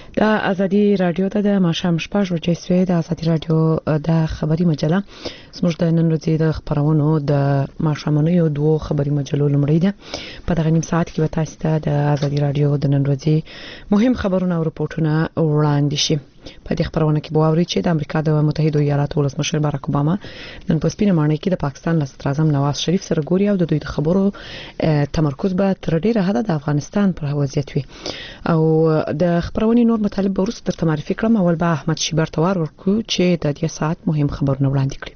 د ازادي رادیو د ماشام شپږ ورځې سوي د ازادي رادیو د خبري مجله زموږ د نن ورځې د خبرونو د ماشامونو یو دوه خبري مجلو لمړی ده په دغه نیم ساعت کې به تاسو ته د ازادي رادیو د نن ورځې مهم خبرونه او رپورټونه وړاندې شي. په دې خبرونه کې به واوري چې د امریکا د متحده ایالاتو ولسمشر باراک اوباما نن په سپینه ماڼۍ کې د پاکستان له صدر اعظم نواز شریف سره ګوري او د دوی د خبرو تمرکز به تر ډیره حد د افغانستان پر وضعیت وي او د خبرونې نور مطالب به وروسته تر معرفي کړم. اول به احمد شیبر توار ورکو چې د دې ساعت مهم خبرونه وړاندې کړي.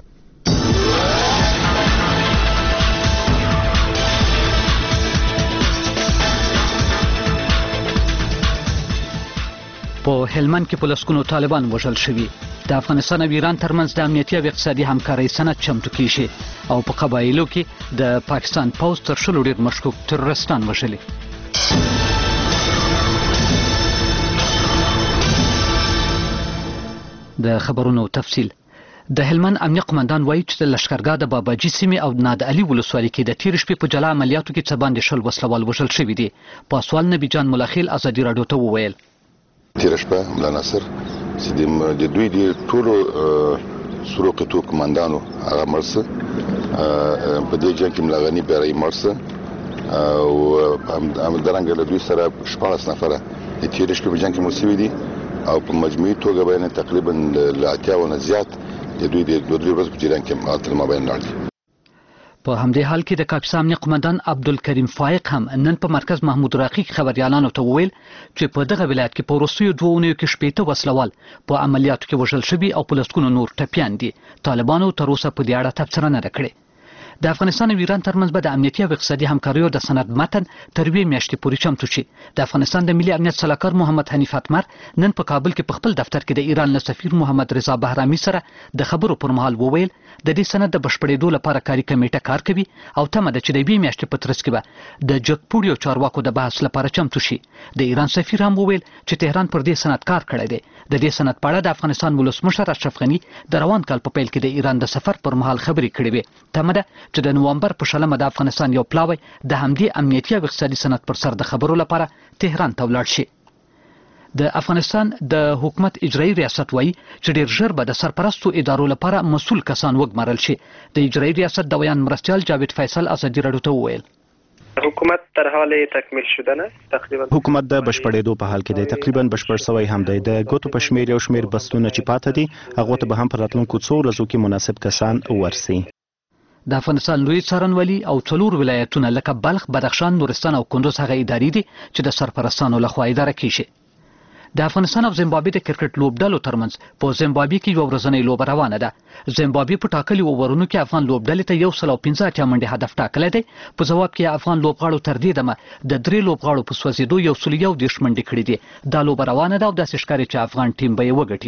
په هلمند کې پولیسونو طالبان وژل شوي. د افغانستان او ایران ترمنځ د امنیتي او اقتصادي همکارۍ سند چمتو کیږي او په قبایلو کې د پاکستان پوځ تر شلو ډیر مشکوک تروریستان وژلي. د خبرونو تفصیل. د هلمند امنیه قومندان وایي چې د لشکرګاه د باباجي سیمې او ناد علي ولسوالۍ کې د تیر شپې په جلا عملیاتو کې څه باندې شل وسلوال وژل شوي دي. پاسوال نبی جان ملاخیل ازادي رادیو ته وویل تیر شپه ملا ناصر چې د دوی د ټولو سروقتو کمانډانو هغه مرسه په دې ځای کې ملغني بیرای مرسه او همدارنګه له دوی سره 14 نفره د تیر شپه په جنګ کې موسوي دي او په مجموعي توګه باندې تقریبا ل 80 نه زیات د دوی د دوه ورځې په جریان کې ماتل مابین لاړ. په همدې حال کې د کاپیسا امنیه قومندان عبدالکریم فائق هم نن په مرکز محمود راقي خبريالانو ته وویل چې په دغه ولایت کې په وروستیو 2 اونیو کې شپېته وسلوال په عملیاتو کې وژل شوي او په لسګونو نور ټپیان دي. طالبانو تر اوسه په دې اړه تبصره نه کړې. د افغانستان او ایران ترمنځ به د امنیتي او اقتصادي همکاریو د سند متن تر 2 میاشتې پورې چمتو شي. د افغانستان د ملي امنیت سلاکار محمد حنیف اتمر نن په کابل کې په خپل دفتر کې د ایران له سفیر محمد رضا بهرامي سره د خبرو پر مهال وویل د دې سند د بشپړېدو لپاره کاري کمیټه کار کوي او تمه ده چې د 2 میاشتې په ترڅ کې به د جګپوړیو چارواکو د بحث لپاره چمتو شي. د ایران سفیر هم وویل چې تهران پر دې سند کار کړی دی. د دې سند په اړه د افغانستان ولسمشر اشرف غني د روان کال په پیل کې د ایران د سفر پر مهال خبرې کړې وې. تمه ده چې د نوامبر په شلمه د افغانستان یو پلاوی د همدې امنیتي او اقتصادي سند پر سر د خبرو لپاره تهران ته ولاړ شي. د افغانستان د حکومت اجرایي ریاست وایي چې ډیر ژر به د سرپرستو ادارو لپاره مسؤل کسان وګمارل شي. د اجرایي ریاست د بیان مرستیال جاوید فیصل ازادي رادیو ته وویل حکومت در حال تکمیل شدن است. تقریبا حکومت د بشپړېدو په حال کې دی. تقریبا بشپړ شوی هم دی. د ګوتو په شمیر یو شمیر بستونه چې پاتې دي هغه ته به هم پر راتلونکو 2 ورځو کې مناسب کسان ورسي. د افغانستان لوی څارنوالي او 4 ولایتونه لکه بلخ، بدخشان، نورستان او کندوز هغه ادارې دي چې د سرپرستانو لخوا اداره کیږي. د افغانستان او زیمبابوې د کرکټ لوبډلو ترمنځ په زیمبابوې کې یو ورځنۍ لوبه روانه ده. زیمبابوې په ټاکلي اوورونو کې افغان لوبډلې ته 115 منډې هدف ټاکلی دی. په ځواب کې افغان لوبغاړو تر دې دمه د 3 لوبغاړو په سوځېدو 110 منډې کړې دي. دا لوبه روانه ده او داسې ښکاري چې افغان ټیم به یې وګټي.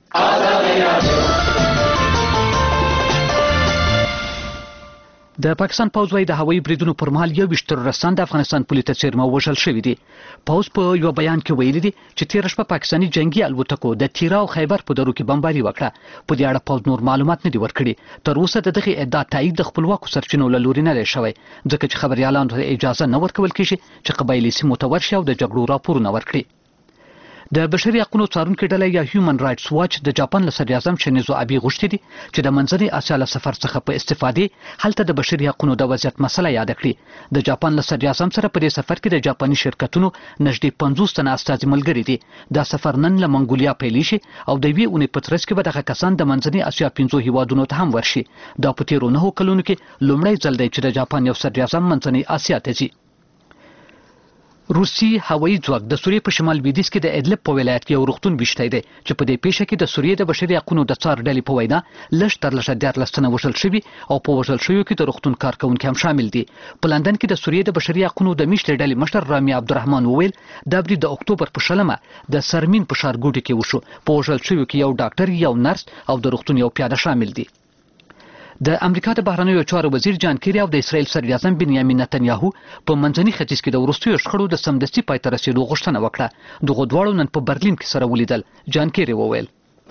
د پاکستان پوځ وايي د هوایي بریدونو پر مهال 21 تروریستان د افغانستان پولي ته څیرمه وژل شوي دي. پوځ په یو بیان کې ویلي دي چې تیر شپه پاکستاني جنگي الوتکو د تیرا او خیبر په درو کې بمباري وکړه. په دې اړه پوځ نور معلومات نه دي ورکړي. تر اوسه د دغه ادعا تایید د خپلواکو سرچینو له لوري نه دی شوی ځکه چې خبريالانو ته اجازه نه ورکول کیږي چې قبایلي سیمو ته ورشي او د جګړو راپورونه ورکړي. د بشري حقوقو څارونکو ډله یا هیومن رائټس واچ د جاپان له صدر اعظم شینزو ابي غوښتي دي چې د منځنۍ اسیا له سفر څخه په استفادې هلته د بشري حقوقو د وضعیت مسله یاد کړي. د جاپان له صدر اعظم سره په دې سفر کې د جاپاني شرکتونو نږدې 50 تنه استازي ملګري دي. دا سفر نن له منګولیا پیل شي او د 2 اونۍ په ترڅ کې به دغه کسان د منځنۍ اسیا 5 هیوادونو ته هم ورشي. دا په تیرو 9 کلونو کې لومړی ځل دی چې د جاپان یو صدر اعظم منځنۍ اسیا ته ځي. روسي هوایي ځواک د سوریې په شمال لویدیځ کې د ادلب په ولایت کې یو روغتون ویشتی دی چې په دې پیښه کې د سوریې د بشري حقوقو د څار ډلې په وینا لږ تر لږه 14 تنه وژل شوي او په وژل شویو کې د روغتون کارکونکي هم شامل دي. په لندن کې د سوریې د بشري حقوقو د میشتې ډلې مشر رامي عبدالرحمن وویل دا برید د اکتوبر په شلمه د سرمین په ښارګوټي کې وشو. په وژل شویو کې یو ډاکټر، یو نرس او د روغتون یو پیاده شامل دي. د امریکا د بهرنیو چارو وزیر جان کیری او د اسرائیل صدر اعظم بنیامین نتنیاهو په منځني ختیځ کې د وروستیو شخړو د سمدستي پای ته رسیدو غوښتنه وکړه. دغه دواړو نن په برلین کې سره ولیدل. جان کیری وویل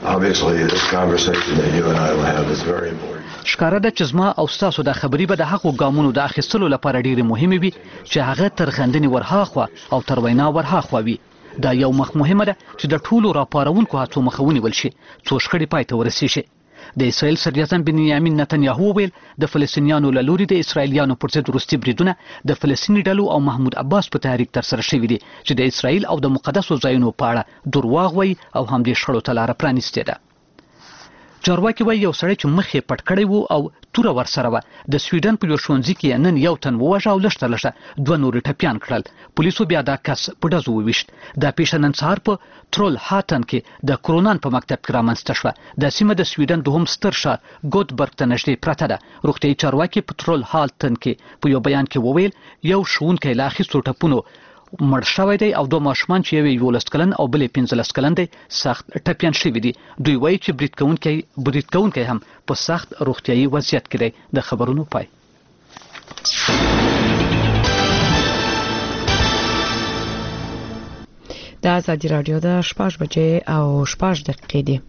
ښکاره ده چې زما او ستاسو د خبرې به د هغو ګامونو د اخیستلو لپاره ډېرې مهمې وي چې هغه تر خندنې ورهاخوا او تر وینا ورهاخوا وي. دا یو مخ مهمه ده چې د ټولو راپارونکو هڅو مخه ونیول شي څو شخړې پای ته ورسیږي. د اسرائیل صدراعظم بنیامین نتنیاهو ویل د فلسطینیانو له لوري د اسرائیلیانو پر ضد وروستي بریدونه د فلسطیني ډلو او محمود عباس په تحریک ترسره شوي دي چې د اسرائیل او د مقدسو ځایونو په اړه درواغ وایي او همدې شخړو ته لاره پرانیستې ده. چارواکي وایي یو سړی چې مخ یې پټ کړی و او توره ورسره وه د سویډن په یو ښوونځي کې نن یو تن ووژه او لږ تر لږه 2 نور ټپیان کړل. پولیسو بیا دا کس په ډزو وویشت. دا پیښه نن سهار په ترول هاتن کې د کرونان په مکتب کې رامنځته شوه. دا سیمه د سویډن دوهم ستر ښار ګوتبرګ ته نږدې پرته ده. روغتیایي چارواکي په ترول هاتن کې په یو بیان کې وویل یو ښوونکی له اخیستو ټپونو مړ شوی دی او 2 ماشومان چې یو 11 کلن او بل 15 کلن دی سخت ټپیان شوي دي. دوی وایي چې برید کوونکی هم په سخت روغتیایي وضعیت کې دی. د خبرونو پای. د ازادي رادیو د 6 بجې او 6 دقیقې دي.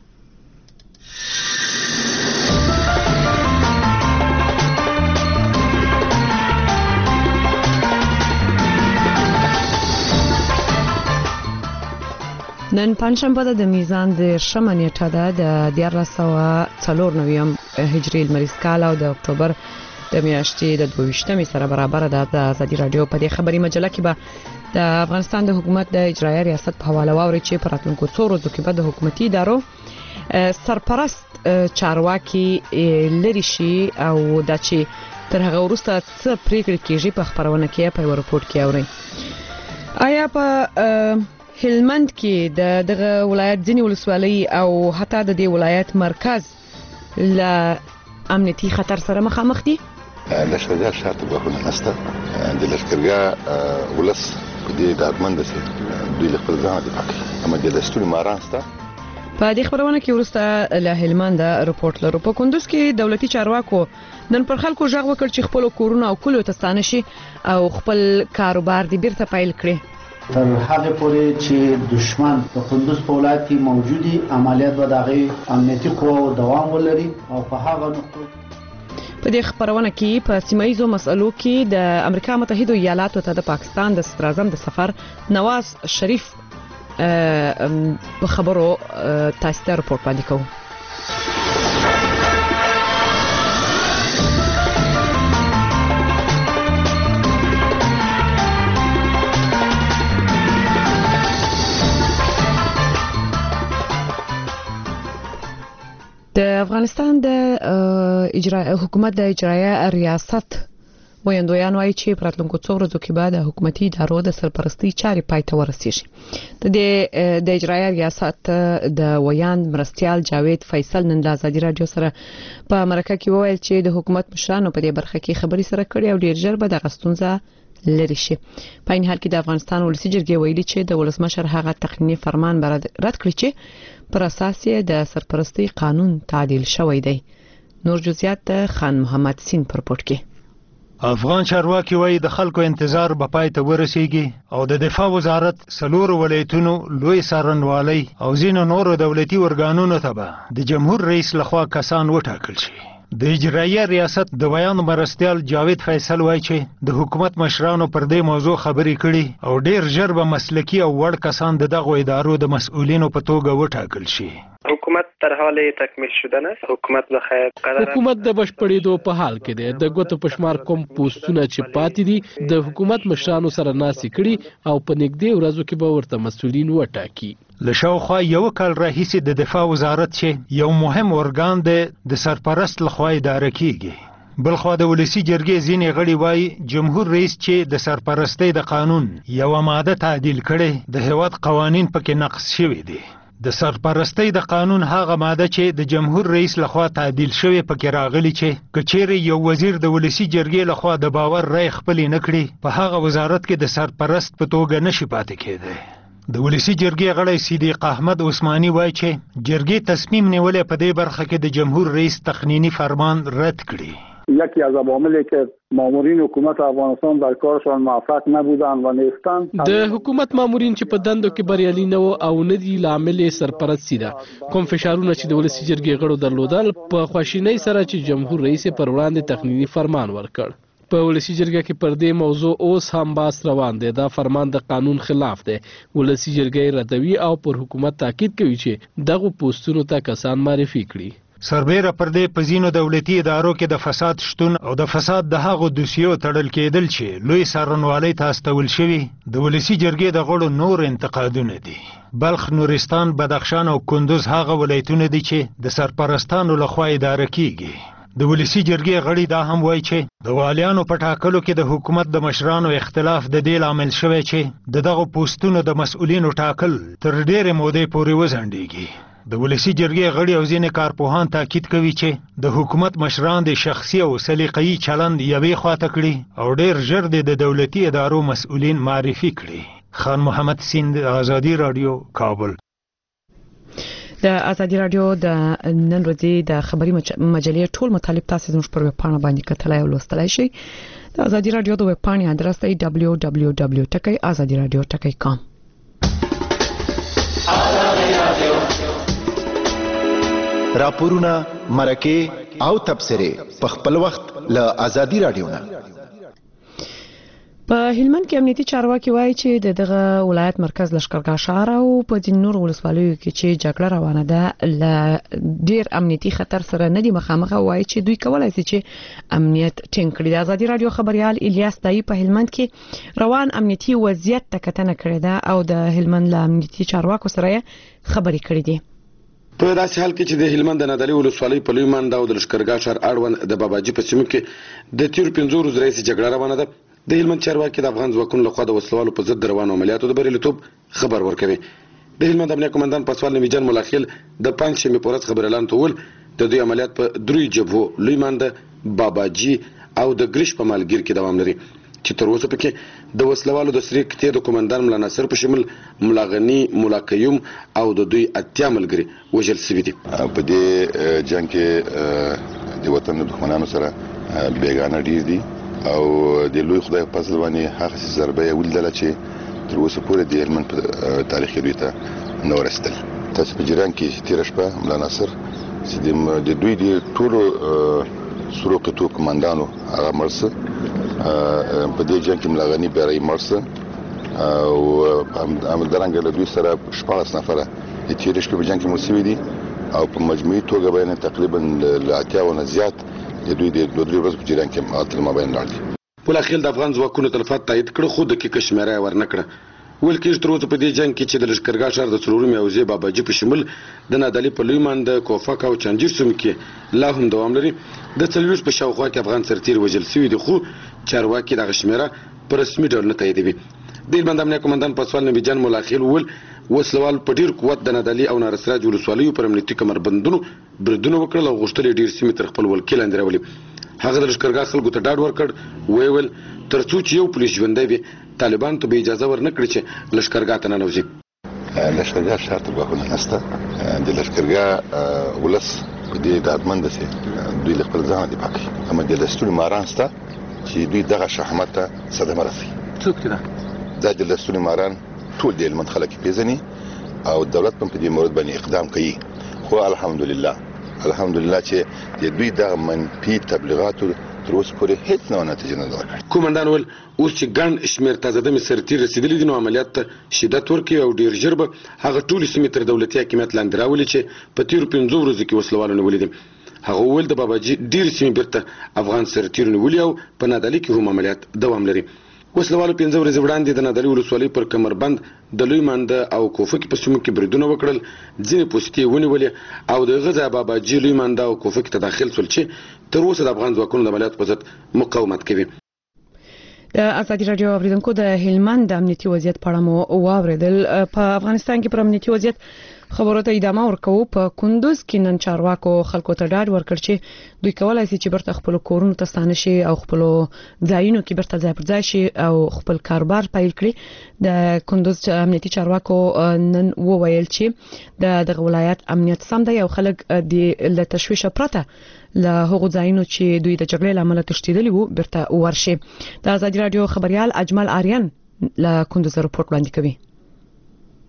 نن پنځشنبه د میزان د شمه نیټه ده د 1494 هجری لمریز کال او د اکتوبر د میاشتې د 22 سره برابر ده. د ازادي رادیو په دې خبري مجله کې به د افغانستان د حکومت د اجرایي ریاست په حواله واوري چې په راتلونکو 2 ورځو کې به د حکومتي ادارو سرپرست چارواکي لري شي او دا چې تر هغه وروسته څه پریکړې کیږي په خبرونه کې په رپورت کې اوري. آیا په هلمند کې دغه ولایت ځینې ولسوالۍ او حتی د دې ولایت مرکز له امنیتي خطر سره مخامخ دي؟ لشکرګاه شرط بهونه نشته. د لشکرګاه ولس په دې ډاډمن دي چې دوی له خپل ځان دفاع کوي. اما د دستوري ماران سته. په دې خبرونه کې ورسته له هلمند رپورت لرو. په کندوز کې دولتي چارواکو نن پر خلکو ژغ وکړ چې خپل کورونه او کلیو ته ستانه شي او خپل کاروبار دې بیرته پیل کړي. تر هغه پورې چې دشمن په کندوز په ولایت کې موجودي عملیات به دغه امنیتي قوو دوام ولري او په هغه نقطو په دې خبرونه کې په سیمایي مسلو کې د امریکا متحده ایالاتو ته د پاکستان د صدراعظم د سفر نواز شریف په خبرو تاسو ته رپورت باندې کوم. د افغانستان د حکومت د اجرایي ریاست ویاندویان وايي چې په راتلونکو 2 ورځو کې به د حکومتي ادارو د سرپرستی چارې پای ته ورسیږي. د اجرایي ریاست د ویاند مرستیال جاوید فیصل نن د ازادي رادیو سره په مرکه کې وویل چې د حکومت مشرانو په دې برخه کې خبري سره کړې او ډیر ژر به د غستونځه لري شي. په این حال کې د افغانستان ولسی جرګې ویلي چې د ولسمشر هغه تقنینی فرمان رد کړی چې پر اساس د سرپرستی قانون تعدیل شوی دی. نور جزئیات د خان محمد سین پر پورت کې. افغان چارواکي وایي د خلکو انتظار به پای ته ورسیږي او د دفاع وزارت 4 ولایتونو لوی څارنوالۍ او ځینو نورو دولتي ورګانونو ته به د جمهور رئیس لخوا کسان وټاکل شي. د اجرایي ریاست د ویان مرستیال جاوید فیصل وایي چې د حکومت مشرانو پر دې موضوع خبرې کړي او ډیر ژر به مسلکي او وړ کسان دغه ادارو د مسؤلینو په توګه وټاکل شي. حکومت در حال تکمیل شدن است. حکومت بخیر قرار حکومت د بشپړېدو په حال کې دی. د ګوتو پشمار کوم پوسټونه چې پاتې دي د حکومت مشرانو سره ناسي کړي او په نږدې ورځو کې به ورته مسؤلین وټاکي. له شاوخوا یو کال راهیسې د دفاع وزارت چې یو مهم ارګان دی د سرپرست لخوا اداره کیږي. بلخوا د ولسی جرګې ځینې غړي وایي جمهور رئیس چې د سرپرستی د قانون یو ماده تعدیل کړي د هیواد قوانین پکې نقض شوي دي. د سرپرستی د قانون هغه ماده چې د جمهور رئیس لخوا تعدیل شوی پکې راغلی چې کچېری یو وزیر د ولسی جرګې لخوا د باور رای خپل نه کړي په هغه وزارت کې د سرپرست په توګه نشي پاتې کېدی. د ولسی جرګې غړی صدیق احمد عثماني وایي چې جرګې تصمیم نیولې په دې برخه کې د جمهور رئیس تقنینی فرمان رد کړي. یکی از عواملی که مامورین حکومت افغانستان در کارشان موفق نبودند و نیستند د حکومت مامورین چې په دندو کې بریالي نه وو او نه دي لامل سرپرستی ده. کوم فشارونه چې د ولسی جرګې غړو درلودل په خواشینۍ سره چې جمهور رئیس پر وړاندې تقنینی فرمان ورکړ. په ولسی جرګه کې پر دې موضوع اوس هم بحث روان دی. دا فرمان د قانون خلاف دی. ولسی جرګه ردوي او پر حکومت تاکید کوي چې دغه پوسټونو ته کسان معرفي کړي. سربیره پر دې په ځینو دولتي ادارو کې د فساد شتون او د فساد د هغو دوسیو تړل کېدل چې لوی څارنوالۍ ته استول شوي د ولسی جرګې د غړو نور انتقادونه دي. بلخ، نورستان، بدخشان او کندوز هغه ولایتونه دي چې د سرپرستانو لخوا اداره کیږي. د ولسی جرګې غړي دا هم وایي چې د والیانو په ټاکلو کې د حکومت د مشرانو اختلاف د دې لامل شوی چې دغه پوسټونو د مسؤلینو ټاکل تر ډېرې مودې پورې وځنډېږي. د ولسی جرګې غړي او ځینې کارپوهان تاکید کوي چې د حکومت مشران د شخصي او سلیقه‌يي چلند یوې خواته کړي او ډېر ژر د دولتي ادارو مسؤلین معرفي کړي. خان محمد سیند، آزادي رادیو، کابل. د ازادي رادیو د نن ورځې د خبري مجلې ټول مطالب تاسو زموږ پر ویب پاڼه باندې کتلای او لوستلای شئ. د ازادي رادیو د ویب پاڼې ادرس دی www.azadiradio.com. راپورونه، مرکه او تبصره په خپل وخت له ازادي رادیو نه. په هلمند کې امنیتي چارواکي وایي چې دغه ولایت مرکز لشکرګاه ښار او په ځینو نور ولسوالیو کې چې جګړه روانه ده له ډیر امنیتي خطر سره نه دي مخامخ، وایي چې دوی کولای شي چې امنیت ټینګ کړي. د ازادي رادیو خبريال الیاس دای په هلمند کې روان امنیتي وضعیت ته کتنه کړې ده او د هلمند له امنیتي چارواکو سره خبرې کړې دي. په داسې حال کې چې د هلمند د نادعلي ولسوالۍ په لوی منډه او د لشکرګاه ښار اړوند د باباجي په سیمو کې د تیر 15 ورځې راهیسې جګړه روانه ده. د هلمند چارواکي د افغان ځواکونو لخوا د وسلوالو په ضد روانو عملیاتو د بریالیتوب خبر ورکوي. د هلمند امنیه قومندان پاسوال نبیجان ملاخیل د پنځشنبې په ورځ خبر اعلان کول د دوی عملیات په دروي جبهو لوی منډه، باباجي او د ګریش په مالګیر کې دوام لري چې تر اوسه پکې د وسلوالو د سری کتې د قومندان ملا ناصر په شمول ملا غنی، ملا قیوم او د دوی اتیا ملګري وژل شوي دي. په دې جنگ کې د وطن د دښمنانو سره بیګانه ډیر دي او د لوی خدای په فضل باندې هغه ضربه ولیدله چې تر اوسه پورې د هلمند په تاریخي دوی ته نه ورسېدل. تاسو په جریان کې تیر شپه ملا ناصر چې د دوی د ټولو سرو قطو کمانډانو هغه مرسه په دې جنگ کې ملا غنی بیرای مرسه او همدارنګه له دوی سره 14 نفره د تیر شپه په جنگ کې مرسي دي او په مجموعي توګه باندې تقریبا ل 80 نه زیات د دوی د دوی ورځې په جریان کې ماتل ما باندې لاړ. پولاخیل د افغان ځواکونو تلفات تایید کړ خو د کې کشمیره ورنکړه. ول کې تر اوسه په دې جنگ کې چې د لشکرګاه ښار د څلورمې او زی باباجي په شمول د نادعلي په لوی منډه، کوفک او چنجیر سیمو کې لا هم دوام لري. د 40 په شاوخوا کې افغان سرتیر وژل شوي دي خو چارواکي دغه شمیره په رسمي ډول نه تاییدوي. د هلمند امنیه قومندان پاسوال نبیجان ملاخیل ول وسلوال په ډیر قوت د نادعلي او نارسراج ولسوالیو پر امنیتي کمربندونو بریدونه وکړل او غوښتل ډیر سیمې تر خپل ولکې لاندې راولي. هغه د لشکرګاه خلکو ته ډاډ ورکړ ویل ترڅو چې یو پولیس ژوندی وي طالبان ته به اجازه ورنکړي چې لشکرګاه ته ننوځي. لشکرګاه ښار ته ګواښونه نشته. د لشکرګاه ولس په دې ډاډمند دي دوی خپل ځان دفاع کوي. اما د لستوني ماران سته چې دوی دغه شهامت ته صدمه رسي. څوک دي دا د لستوني ماران ټول د هلمند خلک پیژني او دولت په دې مورد باندې اقدام کوي. خو الحمدلله چې د دوی د منفي تبلیغاتو تر اوسه پورې هیڅ نه نتیجه نه ده. کومندان ول اوس چې ګڼ شمیر تازه د سرتیر رسیدلي دي نو عملیات ته شدت ورکړي او ډیر ژر به هغه ټول سیمې تر دولتي حکومت لاندې راولي چې په تیر 15 ورځو کې وسلوالو نیولې دي. هغه ول د باباجي ډیر سیمې بیرته افغان سرتیر نیولې او په نادعلي کې هم عملیات دوام لري. وسلوالو 15 ورځې وړاندې د نادعلي ولسوالۍ پر کمربند د لوی منډه او کوفک په سیمو کې بریدونه وکړل. ځینې پوستې ونیولې او د غزا باباجي لوی منډه او کوفک ته داخل شول چې تر اوسه د افغان ځواکونو د عملیاتو په ضد مقاومت کوي. د ازادي رادیو اوریدونکو د هلمند د امنیتي وضعیت په اړه مو واوریدل. په افغانستان کې پر امنیتي وضعیت خبرو ته ادامه ورکوو. په کندوز کې نن چارواکو خلکو ته ډاډ ورکړ چې دوی کولای شي چې برته خپل کورونو ته ستانه شي او خپل ځایونو کې برته ځای پر ځای شي او خپل کاروبار پیل کړي. د کندوز امنیتي چارواکو نن وویل چې دغه ولایت امنیت سم دی او خلک د تشویش پرته له هغو ځایونو چې دوی د جګړې لامل تښتیدلي وو برته ورشي. د ازادي رادیو خبريال اجمل آریان له کندوز رپورټ وړاندې کوي.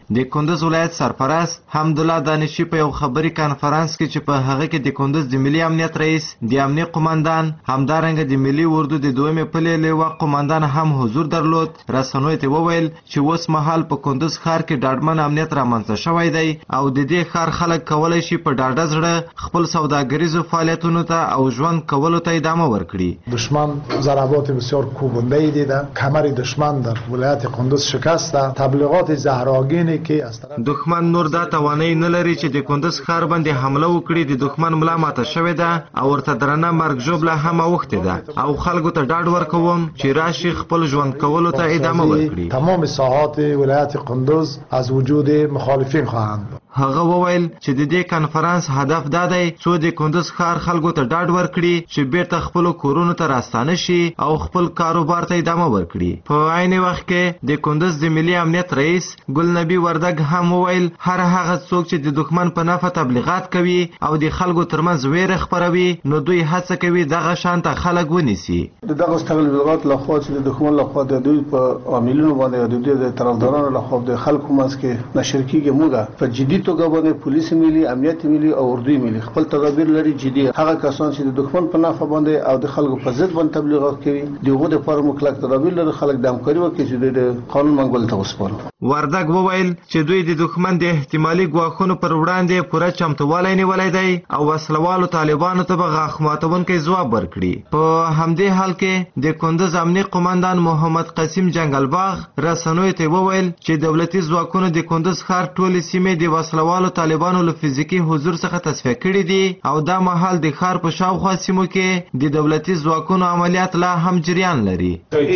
د کندوز ولایت سرپرست حمدالله دانشي په یو خبري کانفرنس کې چې په هغه کې د کندوز د ملي امنیت رئیس د امنیه قومندان همدارنګه د ملي اردو د دویمې پلې لیوا قومندان هم حضور درلود رسنیو ته وویل چې اوس مهال په کندوز ښار کې ډاډمن امنیت رامنځته شوی دی او د دې ښار خلک کولی شي په ډاډه زړه خپل سوداګریزو فعالیتونو ته او ژوند کولو ته ادامه ورکړي. دشمن ضربات بسیار کوبنده‌ای دیده، کمر دشمن در ولایت کندوز شکسته، تبلیغات زهراگینی که از طرف دښمن نور دا توانایي نه لري چې د کندوز ښار باندې حمله وکړي. د دښمن ملا ماته شوې ده او ورته درنه مرګ ژوبله هم اوښتې ده او خلکو ته ډاډ ورکوم چې راشي خپل ژوند کولو ته ادامه ورکړي. تمام ساحات ولایت کندوز از وجود مخالفین خواهند بود. هغه وویل چې د دې کانفرنس هدف دا دی څو د کندوز ښار خلکو ته ډاډ ورکړي چې بیرته خپل کورونو ته راستانه شي او خپل کاروبار ته ادامه ورکړي. په عین وخت کې د کندوز د ملي امنیت رئیس ګل نبی وردګ هم وویل هر هغه څوک چې د دښمن په نفع تبلیغات کوي او د خلکو ترمنځ ویره خپروي نو دوی هڅه کوي دغه شانته خلک ونیسي. دغه تبلیغات لخوا چې د دښمن لخوا د دوی په عاملینو باندې د دوی د طرفدارانو لخوا د خلکو منځ کې نشر کیږي موږ په جدي توګه باندې پولیس ملي امنیت ملي او اردوی ملي خپل تدابیر لري جدي هغه کسان چې د دښمن په نفع باندې او د خلکو په ضد باندې تبلیغات کوي دغه د پر مکلک تدابیر لري خلک د همکاري وکړي چې د قانون منګول ته وسپارو. وردګ وویل چې دوی د دښمن د احتمالي ګواښونو پر وړاندې پوره چمتووالی نیولی دی او وسلوالو طالبانو ته به غاښ ماتونکی ځواب ورکړي. په همدې حال کې د کندوز امني قومندان محمد قاسم جنګلباغ رسنیو ته وویل چې دولتي ځواکونو د کندوز ښار ټولې سیمې د وسلوالو طالبانو له فزیکي حضور څخه تصفیه کړي دي او دا مهال د ښار په شاوخوا سیمو کې د دولتي ځواکونو عملیات لا هم جریان لري.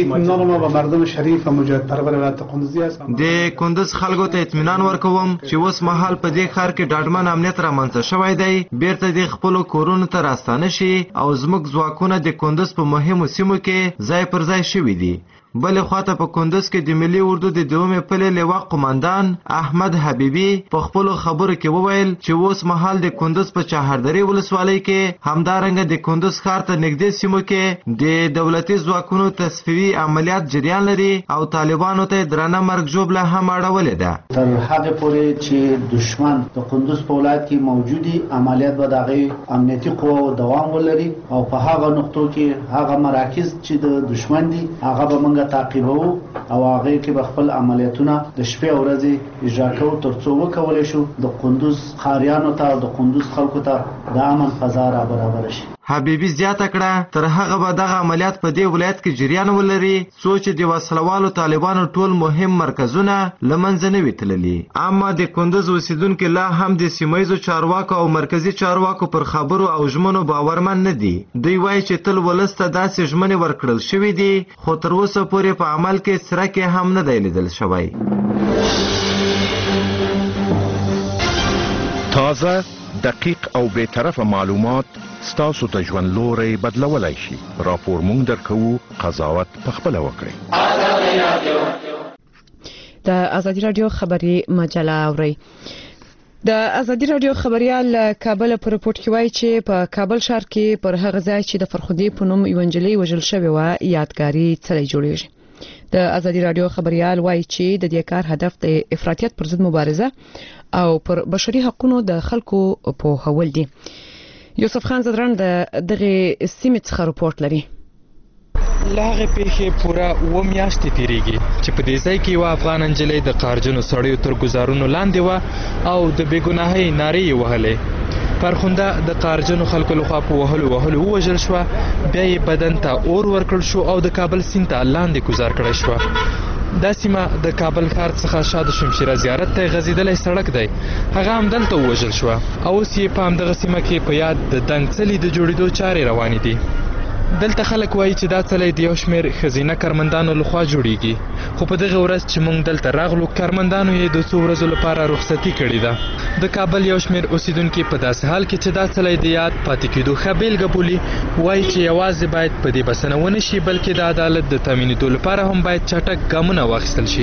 د کندوز خلکو ته اطمینان ورکوم چې اوس مهال په دې ښار کې ډاډمن امنیت رامنځته شوی دی بیرته د خپلو کورونو ته راستانه شي او زموږ ځواکونه د کندوز په مهمو سیمو کې ځای پر ځای شوي دي. بلې خواته په کندوز کې د ملي اردو د دویمې پلې لیوا قومندان احمد حبیبي په خپلو خبرو کې وویل چې اوس مهال د کندوز په چهاردرې ولسوالۍ کې همدارنګه د کندوز ښار ته نږدې سیمو کې د دولتي ځواکونو تصفیوي عملیات جریان لري او طالبانو ته درنه مرګ ژوبله هم اړولې ده. تر هغه پورې چې دشمن د کندوز په ولایت کې موجودي عملیات به د هغې امنیتي قواو دوام ولري او په هغه نقطو کې هغه مراکز چې د دشمن دي هغه به موږ تعقیبو او هغه کې به خپل عملیاتونه د شپې او ورځې اجرا کوو ترڅو وکولی شو د کندوز ښاریانو ته او د کندوز خلکو ته د امن فضا را برابر شي. حبیبي زیاته کړه تر هغه به دغه عملیات په دې ولایت کې جریان ولري څو چې د وسلوالو طالبانو ټول مهم مرکزونه له منځه نه وي تللي. اما د کندوز اوسیدونکي لا هم د سیمه ییزو چارواکو او مرکزي چارواکو پر خبرو او ژمنو باورمن نه دي. دوی وایي چې تل ولس ته داسې ژمنې ورکړل شوي دي خو تر اوسه پورې په عمل کې څرک هم نه دی لیدل شوی. تازه دقیق او بی‌طرفه معلومات ستاسو ته ژوند لوری بدلولی شي. راپور مونږ درکوو قضاوت پخپله وکړئ. د ازادي رادیو خبري مجله اوري. د ازادي رادیو خبريال کابل پر رپورت کې وایي چې په کابل ښار کې پر هغه ځای چې د فرخودي په نوم یو انجلۍ وژل شوې و یادګاري څلی جوړیږي. د ازادي رادیو خبريال وایي چې د دې کار هدف د افراطیت پر ضد مبارزه او پر بشري حقوقو د خلکو په هول دي. یوسف خان زدران دغه سیمه څخه رپورت لري. لاغه پیښه پورا و میاشتې تیریږي چې په دې ځای کې یو افغان انجلۍ د قارجنو سړیو تر گزارونو لاندې و او د بیګناهۍ نارې وهلې. فرخنده د قارجنو خلکو لخوا په وهلو وژل شو بیا یې بدن ته اور ورکړل شو او د کابل سیند ته لاندې گزار کړی شو. دا سیمه د کابل ښار څخه شاده شمشیره زیارت ته غځېدلی سړک دی هغه همدلته ووژل شوه او اوس یې په همدغه سیمه کې په یاد د دنګ څلي د جوړېدو چارې روانې دي. دلته خلک وایي چې دا څلی د یو شمېر ښځینه کارمندانو لخوا جوړیږي خو په دغه ورځ چې موږ دلته راغلو کارمندانو یې د څو ورځو لپاره رخصتي کړې ده. د کابل یو شمېر اوسیدونکي په داسې حال کې چې دا څلی د یاد پاتې کېدو ښه بیلګه بولي وایي چې یوازې باید په دې بسنه ونه شي بلکې د عدالت د تامینېدو لپاره هم باید چټک ګامونه واخیستل شي.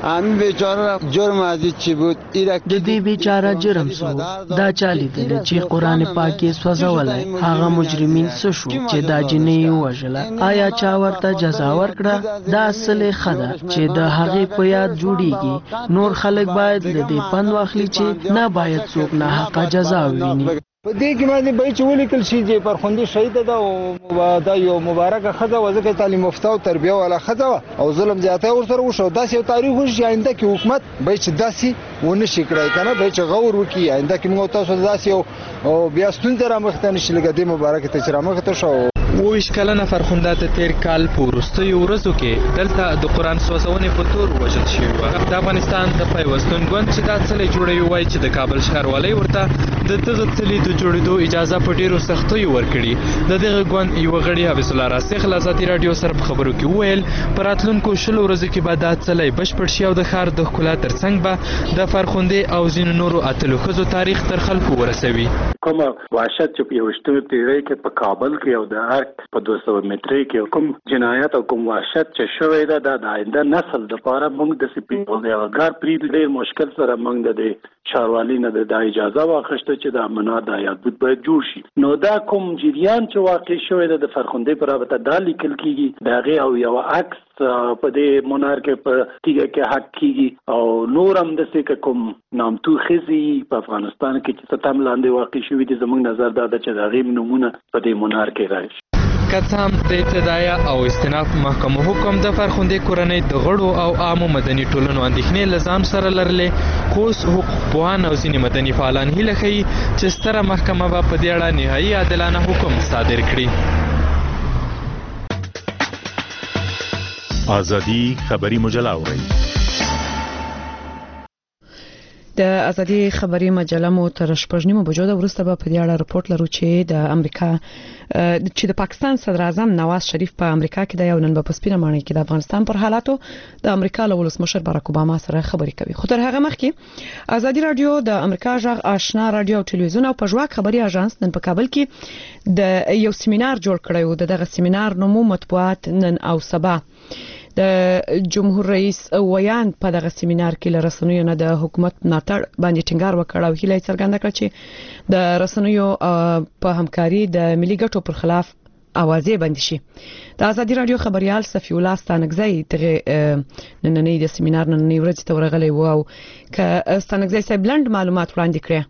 همین بیچاره جرم عزیز چی بود د دې بیچاره جرم سو دا چا لیدلی چې قرآن پاک یې سوځولی هغه مجرمین څه شو چې دا جنۍ یې ووژله آیا چا ورته جزا ورکړه دا اصلې ښه ده چې د هغې په یاد جوړیږي نور خلک باید له دې پند واخلي چې نه باید څوک ناحقه جزا وویني په دې کې باندې به چې ولیکل شي چې فرخندي شهیده ده او دا یو مبارکه ښځه وه ځکه تعلیم یافته او تربیه والا ښځه وه او ظلم زیاتی ورسره وشو داسې یو تاریخ وشي چې آینده کې حکومت به چې داسې ونه شي کړی که نه به چې غور وکړي آینده کې موږ تاسو داسې یو بیا ستونزه رامخې ته نه شي لکه دې مبارکې ته چې رامخې ته شو 22 کلنه فرخنده ته تیر کال په وروستیو ورځو کې دلته د قرآن سوځونې په تور وژل شوي وه د افغانستان د پیوستون ګوند چې دا څلی جوړوي وایي چې د کابل ښاروالۍ ورته د دغه څلي د جوړېدو اجازه په ډېرو سختیو ورکړي د دغه ګوند یوه غړي حفیظ الله راسخ له ازادي راډیو سره په خبرو کې وویل په راتلونکو 20 ورځو کې به دا څلی بشپړ شي او د ښار د ښکلا ترڅنګ به د فرخندې او ځینو نورو اتلو ښځو تاریخ تر خلکو ورسوي کومه وحشت چې په 21 پیړۍ کې په کابل کې او د په 200 مترۍ کې کوم جنایت او کوم وحشت چې شوی ده د آینده نسل لپاره موږ د سپیډ د غار پری ډېر مشکل سره موږ د ښاروالۍ نه د اجازه واخیسته چې د امنیت د یادبود باید جوړ شي نو دا کوم جریان چې واقع شوی ده د فرخندې پر رابطه دا لیکل کیږي د هغې او یو عکس په دې منار کې په تیږه کې حق کیږي او نور هم داسې کوم نامتو ښځې په افغانستان کې چې ستم لاندې واقع شوي دي زموږ نظر دا ده چې د هغې نومونه په دې منار کې راشي که څه هم د ابتدایه او استناف محکمو حکم د فرخندې کورنۍ د غړو او عامو مدني ټولنو اندېښنې له ځان سره لرلې خو اوس حقوق پوهان او ځینې مدني فعالان هیله ښیي چې ستره محکمه به په دې اړه نهایي عادلانه حکم صادر کړي ازادي خبری مجله اورئ د ازادي خبری مجله مو تر 8:30 بجو د ورسته په دې اړه رپورت لرو چې د امریکا چې د پاکستان صدر اعظم نواز شریف په امریکا کې د یو نن په سپینه ماڼۍ کې د افغانستان پر حالاتو د امریکا له ولسمشر باراک اوباما سره خبرې کوي خو تر هغه مخکې ازادي رادیو د امریکا ژغ آشنا رادیو او ټلویزیون او پژواک خبري اژانس نن په کابل کې د یو سیمینار جوړ کړی و دغه سیمینار نومو مطبوعات نن او سبا د جمهور رئیس ویان په دغه سیمینار کې لرسنوي نه د حکومت ناتړ باندې ټینګار وکړ او هیله څرګنده کړه چې د رسنوي په همکاري د ملي ګټو پر خلاف اوازې بند شي د ازادي رادیو خبريال صفي الله ستانګزی ته نننې د سیمینار نننې ورځ ته ورغلی و او ک ستانګزی صاحب بلند معلومات وړاندې کړی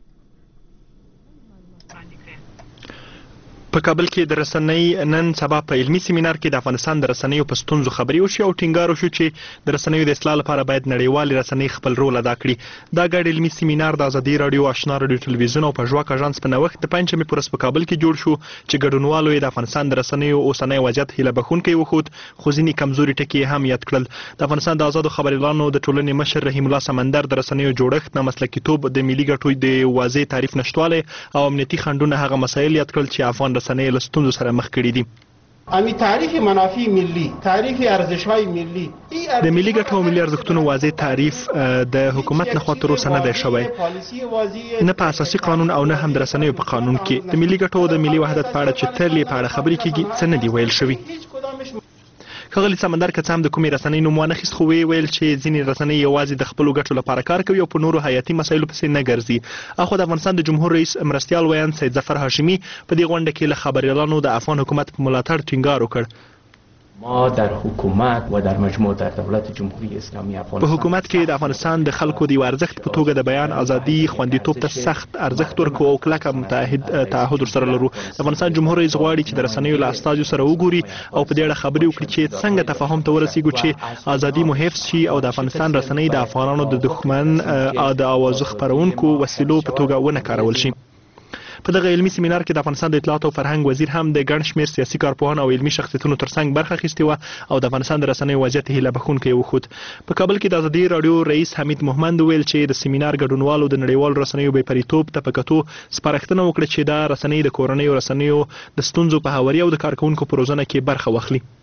په کابل کې د رسنۍ نن سبا په علمي سیمینار کې د افغانستان د رسنیو په ستونزو خبري وشي او ټینګار وشو چې د رسنیو د اصلاح لپاره باید نړیوال رسنۍ خپل رول ادا کړي دا ګډ علمي سیمینار د ازادي رادیو آشنا رادیو ټلویزیون او پژواک اژانس په نوښت د پنځمې پورس په کابل کې جوړ شو چې ګډونوالو د افغانستان د رسنیو اوسنۍ وضعیت هیله بخښونکی وښود خو ځینې کمزوري ټکي هم یاد کړل د افغانستان د آزادو خبريالانو د ټولنې مشر رحیم الله سمندر د رسنیو جوړښت نامسلکیتوب د ملي ګټو د واضح تعریف نشټواله او امنیتي خنډونه هغه مسایل یاد کړل چې افغان رسنۍ له ستونزو سره مخ کړي دي امی تعریف منافع ملی تعریف ارزش‌های ملی د ملي ګټو او ملي ارزښتونو واضح تعریف د حکومت لخوا تر اوسه نه دی شوی نه په اساسي قانون او نه هم د رسنیو په قانون کې د ملي ګټو او د ملي وحدت په اړه چې تل په اړه خبرې کیږي څه نه دی ویل شوی ښاغلي سمندر که څه هم د کومې رسنۍ نوم وانخیست خو ویل چې ځینې رسنۍ یوازې د خپلو ګټو لپاره کار کوي او په نورو حیاتي مسایلو پسې نه ګرځي اخو د افغانستان د جمهور رئیس مرستیال ویان سید ظفر هاشمي په دې غونډه کې له خبريالانو د افغان حکومت په ملاتړ ټینګار وکړ ما در حکومت و در مجموع در دولت جمهوری اسلامی افغانستان په حکومت کې د افغانستان د خلکو د ارزښت په توګه د بیان ازادي خوندیتوب ته سخت ارزښت ورکو او کلک تعهد سره لرو د افغانستان جمهور رئیس غواړي چې د رسنیو له استازو سره وګوري او په دې اړه خبرې وکړي چې څنګه تفاهم ته ورسیږو چې ازادي مو حفظ شي او د افغانستان رسنۍ د افغانانو د دښمن د اوازو خپرونکو وسیلو په توګه ونه کارول شي په دغه علمي سیمینار کې د افغانستان د اطلاعات او فرهنګ وزیر هم د ګڼ شمېر سیاسي کارپوهان او علمي شخصیتونو ترڅنګ برخه اخیستې وه او د افغانستان د رسنیو وضعیت هیله بخښونکی وښود په کابل کې د ازادي رادیو رئیس حمید مومند ویل چې د سیمینار ګډونوالو د نړیوالو رسنیو بې پریتوب ته په کتو سپارښتنه وکړه چې دا رسنۍ د کورنیو رسنیو د ستونزو په هواري او د کارکوونکو په روزنه کې برخه واخلي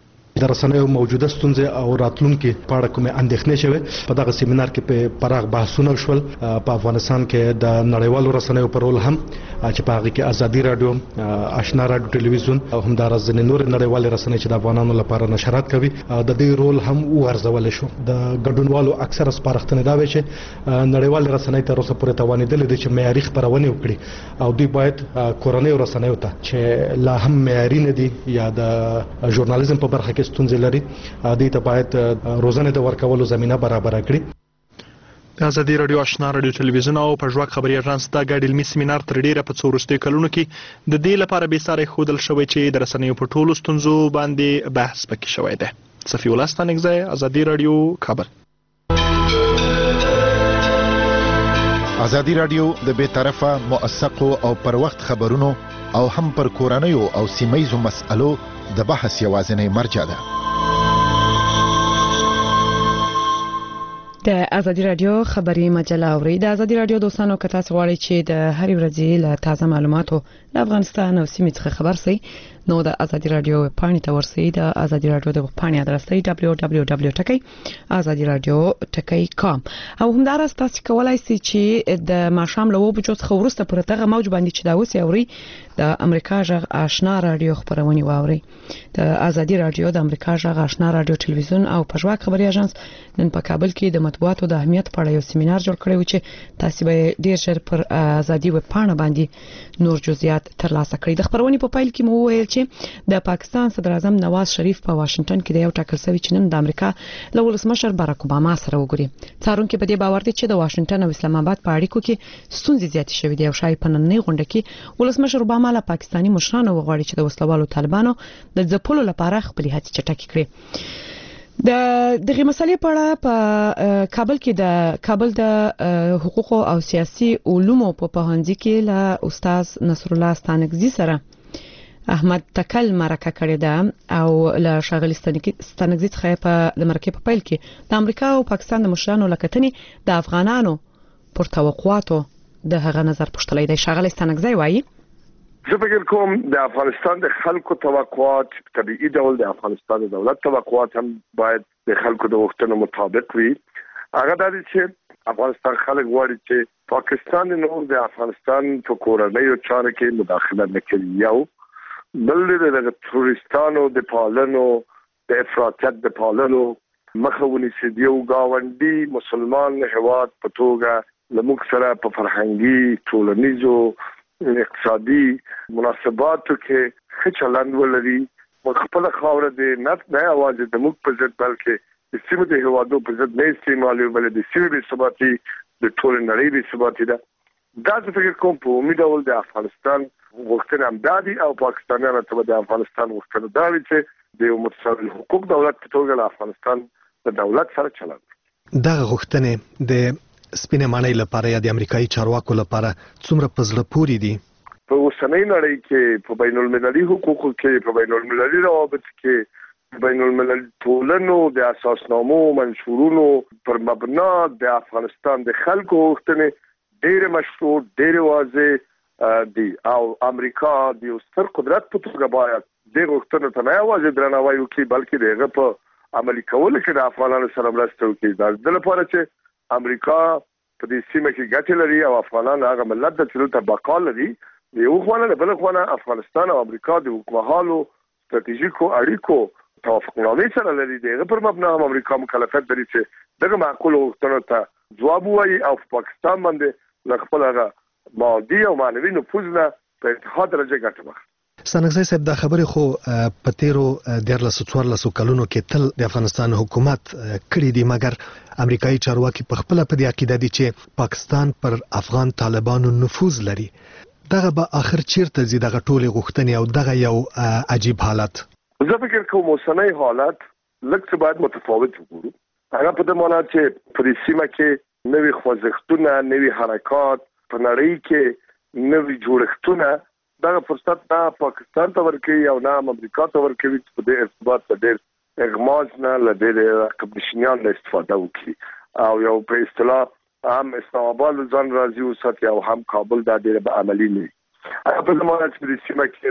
د رسنیو موجوده ستونزې او راتلونکي په اړه کومه اندېښنې شوه. په دغه سیمینار کې په پراخ بحثونه وشول په افغانستان کې د نړیوالو رسنیو پر رول هم چې په هغه کې ازادي رادیو، آشنا رادیو ټلویزیون او همدارس ځینې نور نړیوالې رسنۍ چې د افغانانو لپاره نشرات کوي د دې رول هم وارزول شو. د ګډونوالو اکثره سپارښتنې دا وي چې نړیوالې رسنۍ تر اوسه پورې توانېدلې دي چې معیاري خپرونې وکړي او دوی باید کورنۍ رسنیو ته چې لا هم معیاري نه دي یا د ژورنالیزم په برخه کې ستونزې لري دوی ته باید روزنه د ورکولو زمينه برابر کړي. د ازادي رادیو، آشنا رادیو ټلویزیون او پژواک خبري اژانس دا ګډ علمي سیمینار تر ډیره په څو وروستیو کلونو کې د دې لپاره به ساري خودل شوی چې د رسنیو په ټولو ستونزو باندې بحث پکې شوی دی. صفي الله ستانګزی، ازادي رادیو، کابل. ازادي رادیو د بے طرفه، موثقو او پر وخت خبرونو او هم پر کورنیو او سیمایزو مسألو د بحث یوازینی مرجع ده. د ازادي رادیو خبري مجله اوري. د ازادي رادیو دوستانو که تاسو غواړئ چې د هرې ورځې له تازه معلوماتو له افغانستان او سیمې څخه خبر شئ نو د ازادي رادیو پاڼې ته ورسئ. د ازادي رادیو د پاڼې ادرس دی www.azadiradio.com او همدارس تاسو کولای شئ چې د ماښام له 2 بجو څخه وروسته پر دغه موج باندې چې دا اوس اوري د امریکا غږ آشنا رادیو خبرونه واوري. د ازادي رادیو، د امریکا غږ آشنا رادیو ټلویزیون او پژواک خبري اژانس نن په کابل کې د مطبوعاتو د اهمیت په اړه یو سیمینار جوړ کړی و چې تاسو به ډیر ژر پر ازادي وب پاڼه باندې نور جزئیات ترلاسه کړئ. د خبرونې په پایل کې مو ویل چې د پاکستان صدر اعظم نواز شریف په واشنگټن کې د یو ټاکل شوی چې نن د امریکا له ولسمشر باراک اوباما سره وګوري. څارونکو په دې باور دي چې د واشنگټن او اسلام آباد په اړیکو کې ستونزې زیاتې شوې دي او شاید په نننۍ غونډه کې ولسمشر اوباما له پاکستاني مشرانو وغواړي چې د وسلوالو طالبانو د ځپلو لپاره خپل هڅې چټکې کړي. دغه مسلې په اړه په کابل کې د کابل د حقوق او سیاسي علومو په پوهنځي کې له استاد نصر الله ستانکزي سره احمد تکل مرکه کړې ده او له شاغلي ستانکزي څخه په د مرکه په پیل کې د امریکا او پاکستان د مشرانو لکتنې د افغانانو پر توقعاتو د هغه نظر پوښتلې ده. شاغلي ستانکزي وایي زه فکر کوم د افغانستان د خلکو توقعات طبيعي ډول د افغانستان د دولت توقعات هم باید د خلکو د وختونو مطابق وي. هغه د دې چې افغانستان خلک غواړي چې پاکستان نور د افغانستان په کورنیو چارو کې مداخله نکړي. یو بل د تورستانو د پالنو د افراطیت د پالنو مخاوني سیدیو گاونډي مسلمان هواد په توګه لموږ سره په فرهنګي ټولنیزو اقتصادي مناسباتو کې ښه چلند ولري. خپل خاور د نه اواز د موږ په ضد بلکې د سیمې د هوادو په ضد نه استعمالوي بلکې د سیمې د ثباتي د ټول نړۍ د ثباتي ده. دا څه فکر کوم په امید ول د افغانستان وختونه امدادي او پاکستانیانو ته د افغانستان وختونه دا وي چې د متصل حقوق دولت په توګه د افغانستان د دولت سره چلند دا غوښتنه د سپینه معنی لپاره یا د امریکایي چارواکو لپاره څومره پزله پوری دي؟ په اوسنۍ نړۍ کې په بین المللي حقوقو کې په بین المللي روابط کې بین المللي ټولنو د اساسنامو منشورونو پر مبنا د افغانستان د خلکو غوښتنې ډېر مشروع ډېر واضح دي او امریکا د ستر قدرت په توګه باید د غوښتنو ته نه یوازې درناوی وکړي بلکې دغه په عملي کولو کې د افغانانو سره مرسته وکړي. د لپاره چې امریکا په دې سیمه کې ګټه لري او افغانان هغه ملت د چلو ته بقا لري. یو خوانه بل خوانه افغانستان او امریکا د حکومتالو ستراتیژیکو اړیکو توافقنامې سره لري. دغه پر مبنا هم امریکا مکلفیت لري چې دغه معقول غوښتنو ته ځواب وایي او پاکستان باندې خپل هغه مادي او معنوي نفوذ نه په اتحاد درجه ګټه واخلي. ستانکزی صاحب دا خبره خو په تیرو 14 کلونو کې تل د افغانستان حکومت کړی دی مګر امریکایي چارواکي په خپل په دې عقیده دي چې پاکستان پر افغان طالبانو نفوذ لري. دغه به اخر چیرته زی دغه ټولې غوښتنې او دغه یو عجیب حالت؟ زه فکر کوم اوسنۍ حالت لکه باید متفاوت وګورو. هغه په دې معنی چې په دې سیمه کې نوې خوځښتونه نوې حرکات په نړۍ کې نوې جوړښتونه دا فرصت نه پاکستان ته ورکوي او نه امریکا ته ورکوي چې په دې ارتباط په ډېر اغماز نه لدې قبشنیان استفاده وکړي او یو په اصطلاح هم اسلام آباد ځان راځي او ساتي او هم کابل دا ډېر به عملی نه. هغه په زمانه چې د سیمه کې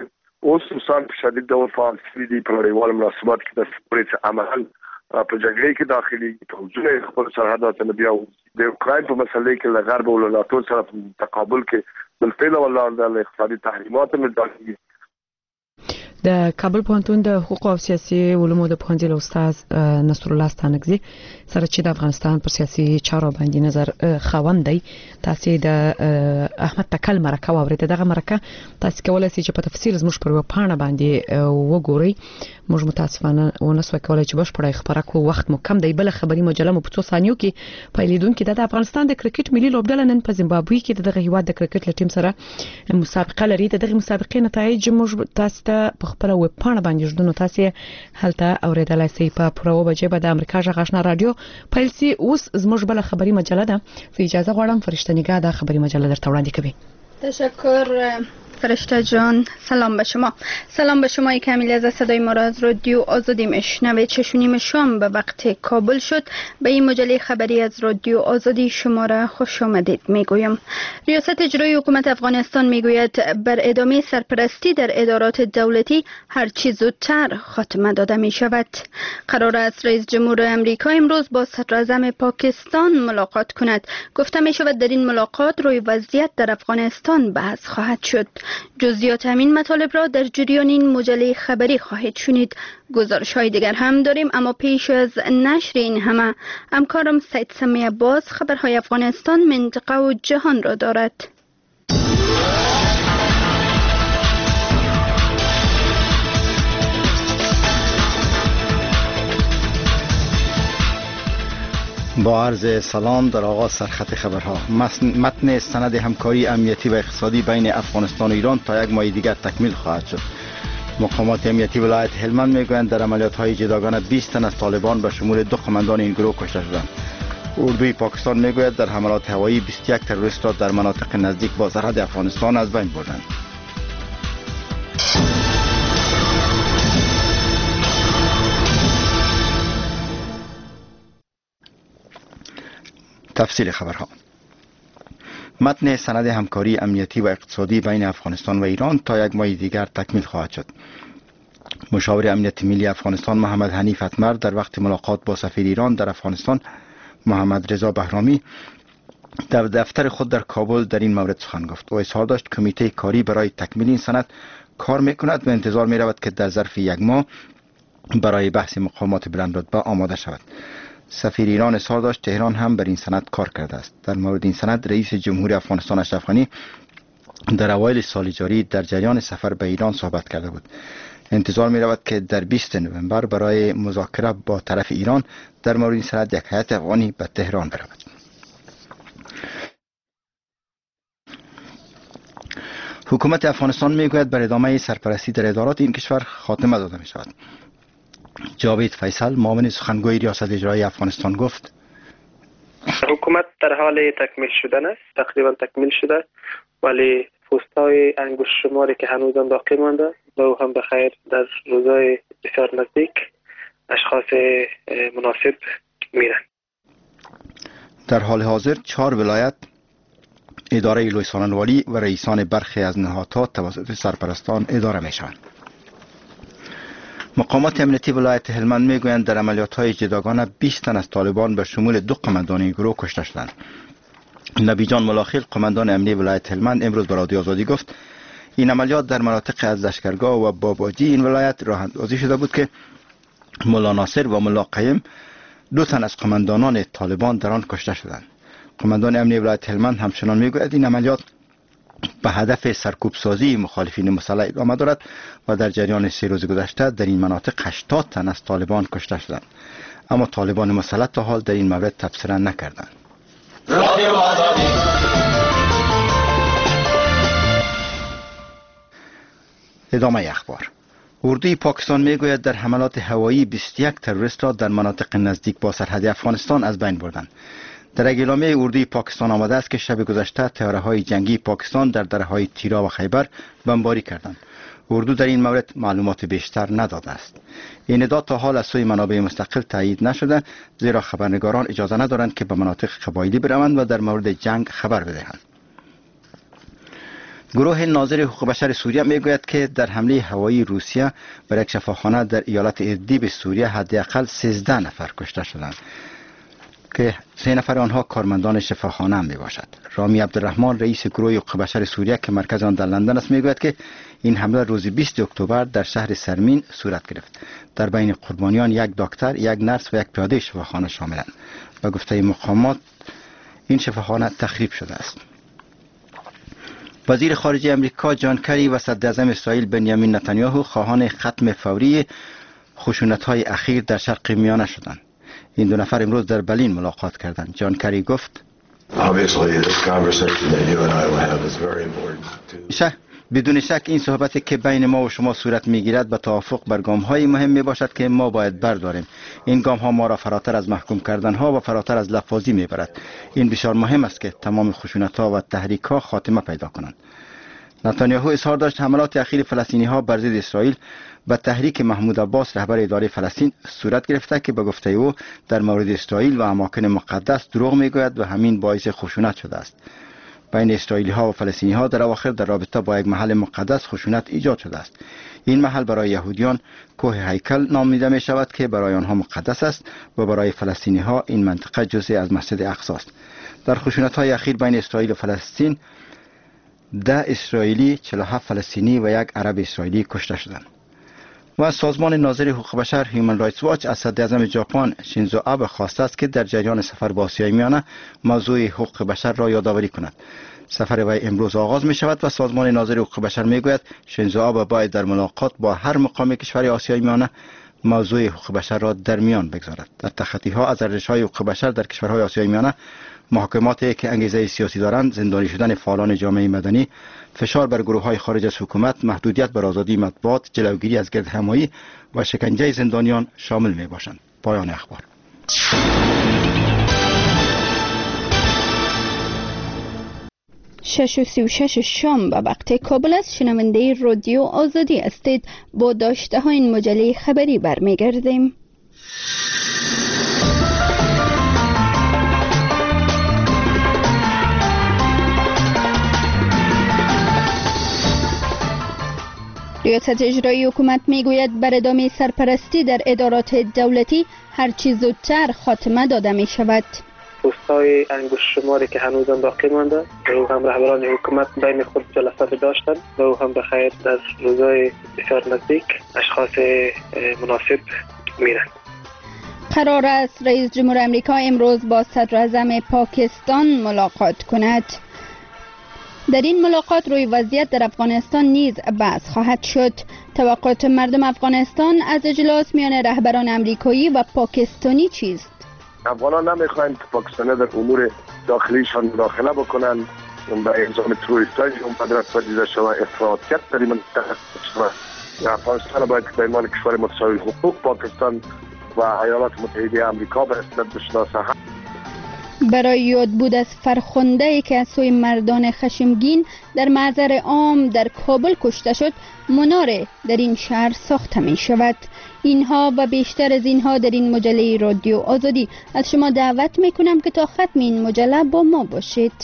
اوس روسان په شدید ډول فعال شوي دي په نړیوالو مناسباتو کې د سپورت عملاً په جګړه کې داخلي فوجونه خپل سرحدات نه بیا د اوکراین په مسلې کې له غرب او له ناتو سره په تقابل کې بالفعل والله د اقتصادي تحریمات نه داخلي. د کابل پوهنتون د حقوق او سیاسي علومو د پوهنځي له استاد نصر الله ستانکزي سره چې د افغانستان پر سیاسي چارو باندې نظر خاوند دی. تاسو د احمد تکل مرکه واورید. دغه مرکه تاسو کولای شئ چې په تفصیل زموږ پر پاڼه باندې وګورئ. موږ متاسفانه ونسو کولای چې بشپړه خبره کوو، وخت مو کم دی. بل خبري مجله مو په 2 ثانیو کې پیلیدونکو د افغانستان د کرکټ ملي لوبډله نن په زیمبابوې کې دغه هیواد د کرکټ ټیم سره مسابقه لري. دغه مسابقې نتایج موږ تاسو ته خبره وب پاڼه باندې ژوندونو تاسو هلته اوریدلای شئ. په پرو بجې به د امریکا ژغښنا رادیو پیلسي. اوس زموږ بل خبري مجله ده. اجازه غواړم فرشته نگاه د خبري مجله درته وړاندې کوي. تشکر فرشته جان. سلام به شما. سلام به شما که از صدای ما را از رادیو آزادی میشنوید. 6:30 شام به وقت کابل شد. به این مجله خبری از رادیو آزادی شما را خوش آمدید میگویم. ریاست اجرایی حکومت افغانستان میگوید بر ادامه سرپرستی در ادارات دولتی هر چه زودتر خاتمه داده می شود. قرار است رئیس جمهور امریکا امروز با صدراعظم پاکستان ملاقات کند. گفته می شود در این ملاقات روی وضعیت در افغانستان بحث خواهد شد. جزئیات همین مطالب را در جریان این مجله خبری خواهید شنید. گزارش های دیگر هم داریم، اما پیش از نشر این همه همکارم سید سمی عباس خبرهای افغانستان، منطقه و جهان را دارد. با عرض سلام در آغاز سرخط خبرها. متن سند همکاری امنیتی و اقتصادی بین افغانستان و ایران تا یک ماه دیگر تکمیل خواهد شد. مقامات امنیتی ولایت هلمند میگویند در عملیات‌های جداگانه 20 تن از طالبان به شمول 2 قماندان این گروه کشته شدند. اردوی پاکستان میگوید در حملات هوایی 21 تروریست را در مناطق نزدیک با سرحد افغانستان از بین بردند. تفصیل خبرها. متن سند همکاری امنیتی و اقتصادی بین افغانستان و ایران تا یک ماه دیگر تکمیل خواهد شد. مشاور امنیت ملی افغانستان محمد حنیف اتمر در وقت ملاقات با سفیر ایران در افغانستان محمد رضا بهرامی در دفتر خود در کابل در این مورد سخن گفت و اظهار داشت کمیته کاری برای تکمیل این سند کار میکند و انتظار می رود که در ظرف یک ماه برای بحث مقامات بلندرتبه آماده شود. سفیر ایران اظهار داشت تهران هم بر این سند کار کرده است. در مورد این سند رئیس جمهوری افغانستان اشرف غنی در اوایل سال جاری در جریان سفر به ایران صحبت کرده بود. انتظار می رود که در 20 نوامبر برای مذاکره با طرف ایران در مورد این سند یک هیئت افغانی به تهران برود. حکومت افغانستان می گوید بر ادامه سرپرستی در ادارات این کشور خاتمه داده می شود. جاوید فیصل معاون سخنگوی ریاست اجرایی افغانستان گفت حکومت در حال تکمیل شدن است، تقریبا تکمیل شده، ولی پست‌های انگشت شماری که هنوزم باقی مانده و او هم بخیر در روزهای بسیار نزدیک اشخاص مناسب میرن. در حال حاضر 4 ولایت اداره لویسانوالی و رئیسان برخی از نهادها توسط سرپرستان اداره میشوند. مقامات امنیتی ولایت هلمند میگویند در عملیات‌های جداگانه 20 تن از طالبان به شمول 2 قماندان این گروه کشته شدند. نبی جان ملاخیل قماندان امنیتی ولایت هلمند امروز به رادیو آزادی گفت این عملیات در مناطق از لشکرگاه و باباجی این ولایت راه اندازی شده بود که ملا ناصر و ملا قیم 2 تن از قماندانان طالبان در آن کشته شدند. قماندان امنیتی ولایت هلمند همچنان میگوید این عملیات به هدف سرکوب سازی مخالفین مسلح ادامه دارد و در جریان 3 روز گذشته در این مناطق 80 تن از طالبان کشته شدند، اما طالبان مسلح تا حال در این مورد تبصره نکردند. ادامه اخبار. اردوی پاکستان میگوید در حملات هوایی 21 تروریست را در مناطق نزدیک با سرحد افغانستان از بین بردند. در اعلامیه اردوی پاکستان آمده است که شب گذشته طیاره‌های جنگی پاکستان در دره‌های تیرا و خیبر بمباری کردند. اردو در این مورد معلومات بیشتر نداده است. این ادعا تا حال از سوی منابع مستقل تایید نشده، زیرا خبرنگاران اجازه ندارند که به مناطق قبایلی بروند و در مورد جنگ خبر بدهند. گروه ناظر حقوق بشر سوریه میگوید که در حمله هوایی روسیه بر یک شفاخانه در ایالت ادلیب سوریه حداقل 13 نفر کشته شدند که 3 نفر آنها کارمندان شفاخانه می باشد. رامی عبدالرحمن رئیس گروه حقوق بشر سوریه که مرکز آن در لندن است میگوید که این حمله روز 20 اکتبر در شهر سرمین صورت گرفت. در بین قربانیان یک دکتر، یک نرس و یک پیاده شفاخانه شاملند. به گفته مقامات این شفاخانه تخریب شده است. وزیر خارجه امریکا جان کری و صدر اعظم اسرائیل بنیامین نتانیاهو خواهان ختم فوری خشونت‌های اخیر در شرق میانه شدند. این دو نفر امروز در برلین ملاقات کردند. جان کری گفت بدون شک این صحبتی که بین ما و شما صورت میگیرد به توافق بر گام‌های مهم می باشد که ما باید برداریم. این گام‌ها ما را فراتر از محکوم کردن‌ها و فراتر از لفاظی میبرد. این بسیار مهم است که تمام خشونت‌ها و تحریک‌ها خاتمه پیدا کنند. نتانیاهو اظهار داشت حملات اخیر فلسطینی‌ها بر ضد اسرائیل و تحریک محمود عباس رهبر اداره فلسطین صورت گرفته که به گفته او در مورد اسرائیل و اماکن مقدس دروغ میگوید و همین باعث خشونت شده است. بین اسرائیلی‌ها و فلسطینی‌ها در اواخر در رابطه با یک محل مقدس خشونت ایجاد شده است. این محل برای یهودیان کوه هیکل نامیده می شود که برای آنها مقدس است و برای فلسطینی‌ها این منطقه جزئی از مسجد اقصی است. در خشونت‌های اخیر بین اسرائیل و فلسطین 10 اسرائیلی، 47 فلسطینی و یک عرب اسرائیلی کشته شدند. و سازمان ناظر حقوق بشر هیومن رایتس واچ از صدر اعظم ژاپن شینزو آبه خواسته است که در جریان سفر به آسیای میانه موضوع حقوق بشر را یادآوری کند. سفر وی امروز آغاز می شود و سازمان ناظر حقوق بشر می گوید شینزو آبه باید در ملاقات با هر مقام کشور آسیای میانه موضوع حقوق بشر را در میان بگذارد. در تخطی‌ها از ارزش‌های حقوق بشر در کشورهای آسیای میانه، محاکماتی که انگیزه سیاسی دارند، زندانی شدن فعالان جامعه مدنی، فشار بر گروه‌های خارج از حکومت، محدودیت بر آزادی مطبوعات، جلوگیری از گردهمایی و شکنجه زندانیان شامل می‌باشند. پایان اخبار. 6:36 شام به وقت کابل است. شنونده رادیو آزادی هستید. با داشته های این مجله خبری برمیگردیم. ریاست اجرایی حکومت میگوید بر ادامه سرپرستی در ادارات دولتی هرچی زودتر خاتمه داده می شود. پست‌های انگشت شماری که هنوزم باقی مانده و هم رهبران حکومت بین خود جلسات داشتند و هم به خیر در روزهای بسیار نزدیک اشخاص مناسب میرند. قرار است رئیس جمهور امریکا امروز با صدر اعظم پاکستان ملاقات کند. در این ملاقات روی وضعیت در افغانستان نیز بحث خواهد شد. توقعات مردم افغانستان از اجلاس میان رهبران امریکایی و پاکستانی چیست؟ افغانان نمیخواهند که پاکستانی در امور داخلیشان مداخله بکنند به انظام تروریستایی مدرس پدیده شود، افراطیت در این منطقه شود. افغانستان باید که به عنوان کشور متساوی حقوق پاکستان و ایالات متحده آمریکا به رسمیت بشناسه. برای یاد بود از فرخنده که از سوی مردان خشمگین در محضر عام در کابل کشته شد، منار در این شهر ساخته می شود. اینها و بیشتر از اینها در این مجله رادیو آزادی. از شما دعوت می کنم که تا ختم این مجله با ما باشید.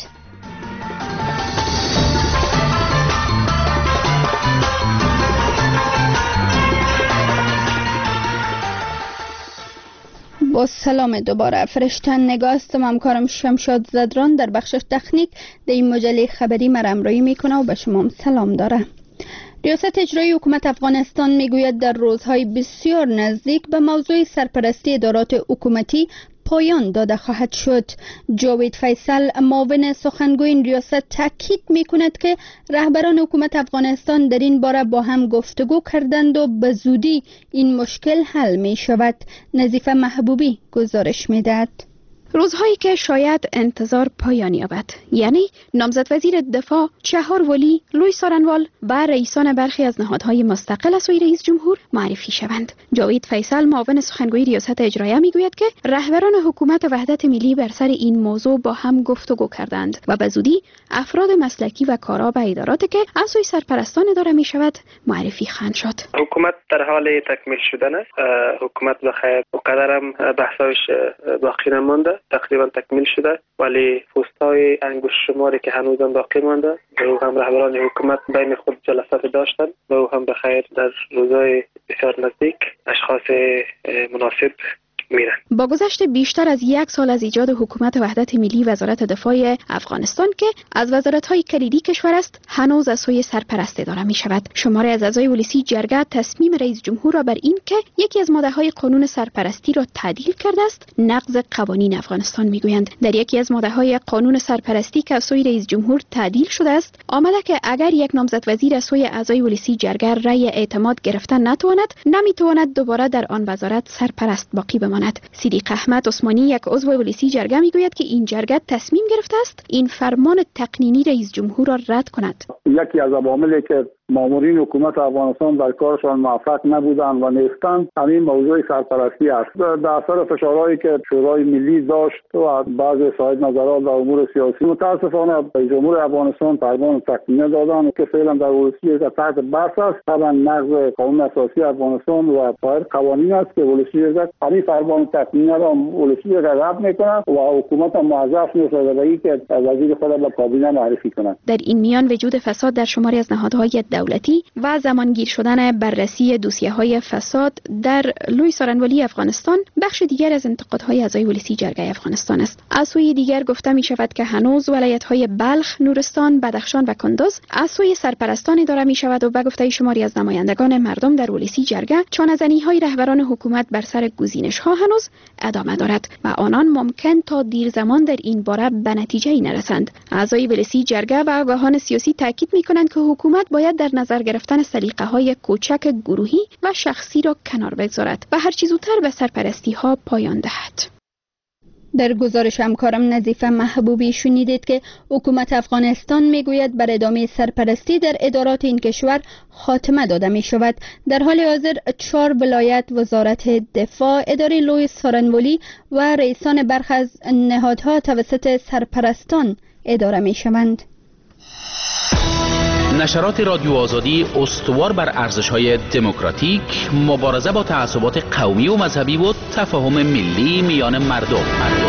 با سلام دوباره. فرشتن نگاه هستم. همکارم شمشاد زدران در بخش تکنیک در این مجله خبری مرمرایی میکنه و به شما سلام داره. ریاست اجرایی حکومت افغانستان میگوید در روزهای بسیار نزدیک به موضوع سرپرستی ادارات حکومتی پایان داده خواهد شد. جاوید فیصل معاون سخنگوی این ریاست تاکید میکند که رهبران حکومت افغانستان در این باره با هم گفتگو کردند و به زودی این مشکل حل می شود. نظیفه محبوبی گزارش میدهد. روزهایی که شاید انتظار پایان یابد، یعنی نامزد وزیر دفاع چهار ولی، لوی سارنوال و رئیسان برخی از نهادهای مستقل از سوی رئیس جمهور معرفی شوند. جاوید فیصل معاون سخنگوی ریاست اجرایی میگوید که رهبران حکومت وحدت ملی بر سر این موضوع با هم گفتگو کردند و به زودی افراد مسلکی و کارا به اداراتی که از سوی سرپرستان اداره می شود معرفی خواهند شد. حکومت در حال تکمیل شدن است. حکومت بخیر و قدرم بحثایش باقی نمانده. مانده، تقریبا تکمیل شده، ولی پست‌های انگشت شماری که هنوز هم باقی مانده و هم رهبران حکومت بین خود جلسات داشتن و هم به خیر در روزهای بسیار نزدیک اشخاص مناسب میرن. با گذشت بیشتر از 1 سال از ایجاد حکومت وحدت ملی وزارت دفاع افغانستان که از وزارت‌های کلیدی کشور است، هنوز از سوی سرپرست اداره می شود. شماری از اعضای ولسی جرگه تصمیم رئیس جمهور را بر این که یکی از ماده‌های قانون سرپرستی را تعدیل کرده است، نقض قوانین افغانستان میگویند. در یکی از ماده‌های قانون سرپرستی که از سوی رئیس جمهور تعدیل شده است، آمده که اگر یک نامزد وزیر از سوی اعضای ولسی جرگه رأی اعتماد گرفتن نتواند، نمیتواند دوباره در آن وزارت سرپرست باقی بماند. صدیق احمد عثمانی، یک عضو ولسی جرگه، میگوید که این جرگه تصمیم گرفته است این فرمان تقنینی رئیس جمهور را رد کند. یکی از عواملی که مامورین حکومت افغانستان در کارشان موفق نبودند و نیستند همین موضوع سرپرستی است. در اثر فشارهایی که شورای ملی داشت و بعضی صاحب نظرات در امور سیاسی، متاسفانه رئیس جمهور افغانستان فرمان تقنینی دادند که فعلا در ولسی تحت بحث است. طبعا نقض قانون اساسی افغانستان و سایر قوانین است که ولسی همین فرمان تقنینی را ولسی رد می‌کند و حکومت موظف نیست که وزیر خود به کابینه معرفی کند. در این میان وجود فساد در شماری از نهادهای دولتی و زمانگیر شدن بررسی دوسیه‌های فساد در لوی سارنوالی افغانستان بخش دیگر از انتقادهای اعضای ولسی جرگه افغانستان است. از سوی دیگر گفته می شود که هنوز ولایت‌های بلخ، نورستان، بدخشان و کندوز از سوی سرپرستان اداره می شود و به گفته شماری از نمایندگان مردم در ولسی جرگه چانه‌زنی‌های رهبران حکومت بر سر گزینش‌ها هنوز ادامه دارد و آنان ممکن تا دیر زمان در این باره به نتیجه‌ای نرسند. اعضای ولسی جرگه و آگاهان سیاسی تاکید می‌کنند که حکومت باید در نظر گرفتن سلیقه‌های کوچک گروهی و شخصی را کنار بگذارد و هر چه زودتر به سرپرستی‌ها پایان دهد. در گزارش همکارم نظیفه محبوبی شنیدید که حکومت افغانستان میگوید بر ادامه سرپرستی در ادارات این کشور خاتمه داده می شود. در حال حاضر 4 ولایت، وزارت دفاع، اداره لوی سارنوالی و رئیسان برخی از نهادها توسط سرپرستان اداره می شوند. نشرات رادیو آزادی استوار بر ارزش‌های دموکراتیک، مبارزه با تعصبات قومی و مذهبی و تفاهم ملی میان مردم.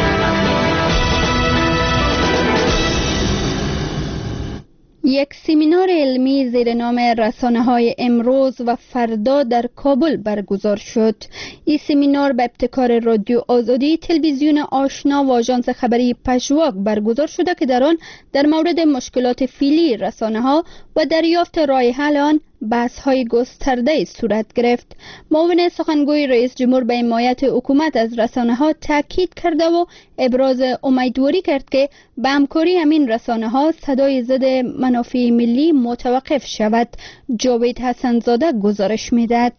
یک سمینار علمی زیر نام رسانه‌های امروز و فردا در کابل برگزار شد. این سمینار به ابتکار رادیو آزادی، تلویزیون آشنا و آژانس خبری پژواک برگزار شده که در آن در مورد مشکلات فعلی رسانه‌ها و دریافت راه حل آن بحث‌های گسترده صورت گرفت. معاون سخنگوی رئیس جمهور به حمایت حکومت از رسانه‌ها تاکید کرده و ابراز امیدواری کرد که به همکاری همین رسانه‌ها صدای ضد منافع ملی متوقف شود. جاوید حسن‌زاده گزارش می‌دهد.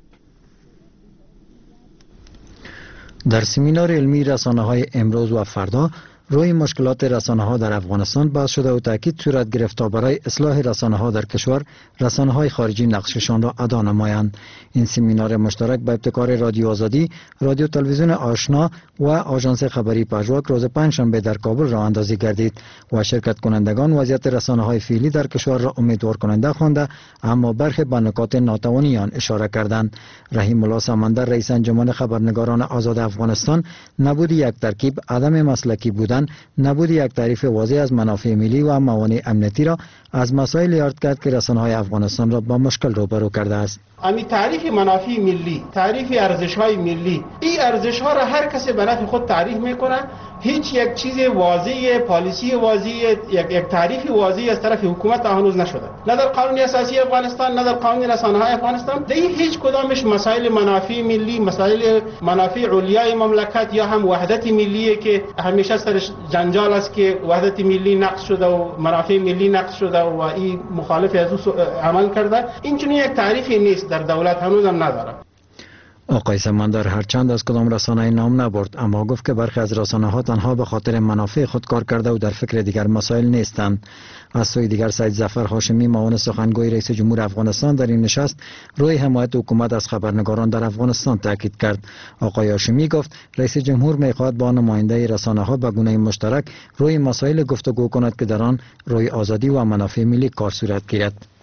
در سمینار علمی رسانه‌های امروز و فردا روی مشکلات رسانه‌ها در افغانستان بحث شده و تاکید صورت گرفت تا برای اصلاح رسانه‌ها در کشور رسانه‌های خارجی نقششان را ادا نمایند. این سمینار مشترک به ابتکار رادیو آزادی، رادیو تلویزیون آشنا و آژانس خبری پژواک روز پنجشنبه در کابل راه اندازی گردید و شرکت کنندگان وضعیت رسانه‌های فعلی در کشور را امیدوار کننده خوانده، اما برخی به نکات ناتوانی آن اشاره کردند. رحیم الله سمندر، رئیس انجمن خبرنگاران آزاد افغانستان، نبود یک ترکیب، عدم مسلکی بودن، نبود یک تعریف واضح از منافع ملی و موانع امنیتی را از مسائل یاد کرد که رسانه‌های افغانستان را با مشکل روبرو کرده است. امی تعریف منافع ملی، تعریف ارزش‌های ملی، این ارزش‌ها را هر کسی به نفع خود تعریف می‌کنه. هیچ یک چیز واضح، پالیسی واضح، یک تعریف واضح از طرف حکومت هنوز نشده. نه در قانون اساسی افغانستان، نه در قانون رسانه‌های افغانستان. در هیچ کدامش مسائل منافع ملی، مسائل منافع علیای مملکت یا هم وحدت ملی که همیشه سرش جنجال است که وحدت ملی نقض شده و منافع ملی نقض شده و این مخالف از او عمل کرده، اینجوری یک تعریفی نیست، در دولت هنوز هم نداره. آقای سمندر هرچند از کدام رسانه نام نبرد، اما گفت که برخی از رسانه‌ها تنها به خاطر منافع خود کار کرده و در فکر دیگر مسائل نیستند. از سوی دیگر سید ظفر هاشمی، معاون سخنگوی رئیس جمهور افغانستان، در این نشست روی حمایت حکومت از خبرنگاران در افغانستان تاکید کرد. آقای هاشمی گفت رئیس جمهور می‌خواهد با نماینده رسانه‌ها به گونه مشترک روی مسائل گفتگو کند که در آن روی آزادی و منافع ملی کار صورت گیرد.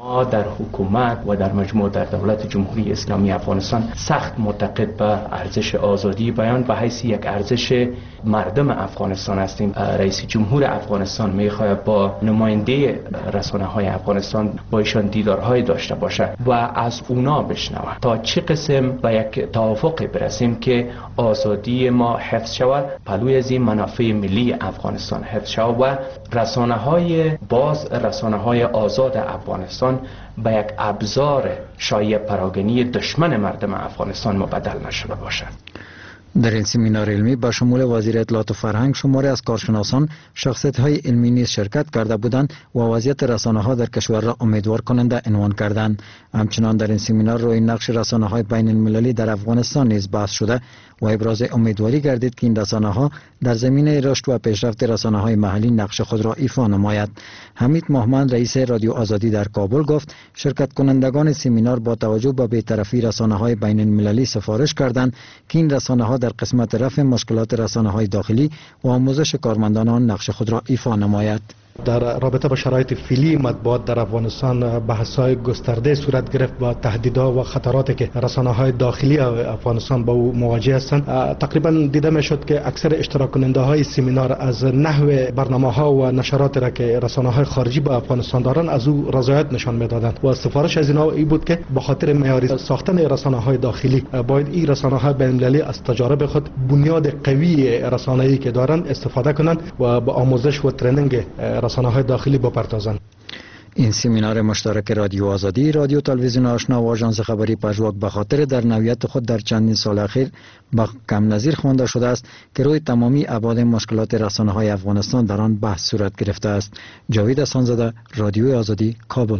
ما در حکومت و در مجموع در دولت جمهوری اسلامی افغانستان سخت معتقد به ارزش آزادی بیان به حیث یک ارزش مردم افغانستان هستیم. رئیس جمهور افغانستان میخواهد با نماینده رسانه‌های افغانستان با ایشان دیدارهای داشته باشه و از اونا بشنوه تا چه قسم به یک توافق برسیم که آزادی ما حفظ شود، پلوی از این منافع ملی افغانستان حفظ شود و رسانه‌های باز، رسانه‌های آزاد افغانستان به یک ابزار شایع پراگنی دشمن مردم افغانستان مبدل نشده باشد. در این سمینار علمی با شمول وزیر اطلاعات و فرهنگ شماری از کارشناسان، شخصیت‌های علمی نیز شرکت کرده بودند و وضعیت رسانه‌ها در کشور را امیدوار کننده عنوان کردند. همچنان در این سمینار روی نقش رسانه‌های بین المللی در افغانستان نیز بحث شده و ابراز امیدواری گردید که این رسانه‌ها در زمینه رشد و پیشرفت رسانه‌های محلی نقش خود را ایفا نماید. حمید مهمند رئیس رادیو آزادی در کابل گفت شرکت کنندگان سمینار با توجه به بی‌طرفی رسانه‌های بین المللی سفارش کردند که این رسانه‌ها در قسمت رفع مشکلات رسانه‌های داخلی و آموزش کارمندان آن نقش خود را ایفا نماید. در رابطه با شرایط فعلی مطبوعات در افغانستان بحث‌های گسترده صورت گرفت با تهدیدها و خطراتی که رسانه‌های داخلی افغانستان با او مواجه هستند. تقریبا دیده می‌شد که اکثر اشتراک کننده‌های سمینار از نحو برنامه‌ها و نشراتی را که رسانه‌های خارجی با افغانستان دارند از او رضایت نشان می‌دادند و سفارش از اینها این بود که به خاطر معیاری ساختن رسانه‌های داخلی باید این رسانه‌های بین‌المللی از تجارب خود بنیاد قوی رسانه‌ای که دارند استفاده کنند و به آموزش و ترینینگ رسانه‌های داخلی بپردازند. این سمینار مشترک رادیو آزادی، رادیو تلویزیون آشنا و آژانس خبری پژواک به خاطر در نوعیت خود در چندین سال اخیر با کم نظیر خوانده شده است که روی تمامی ابعاد مشکلات رسانه‌های افغانستان در آن بحث صورت گرفته است. جاوید احسان‌زاده، رادیو آزادی، کابل.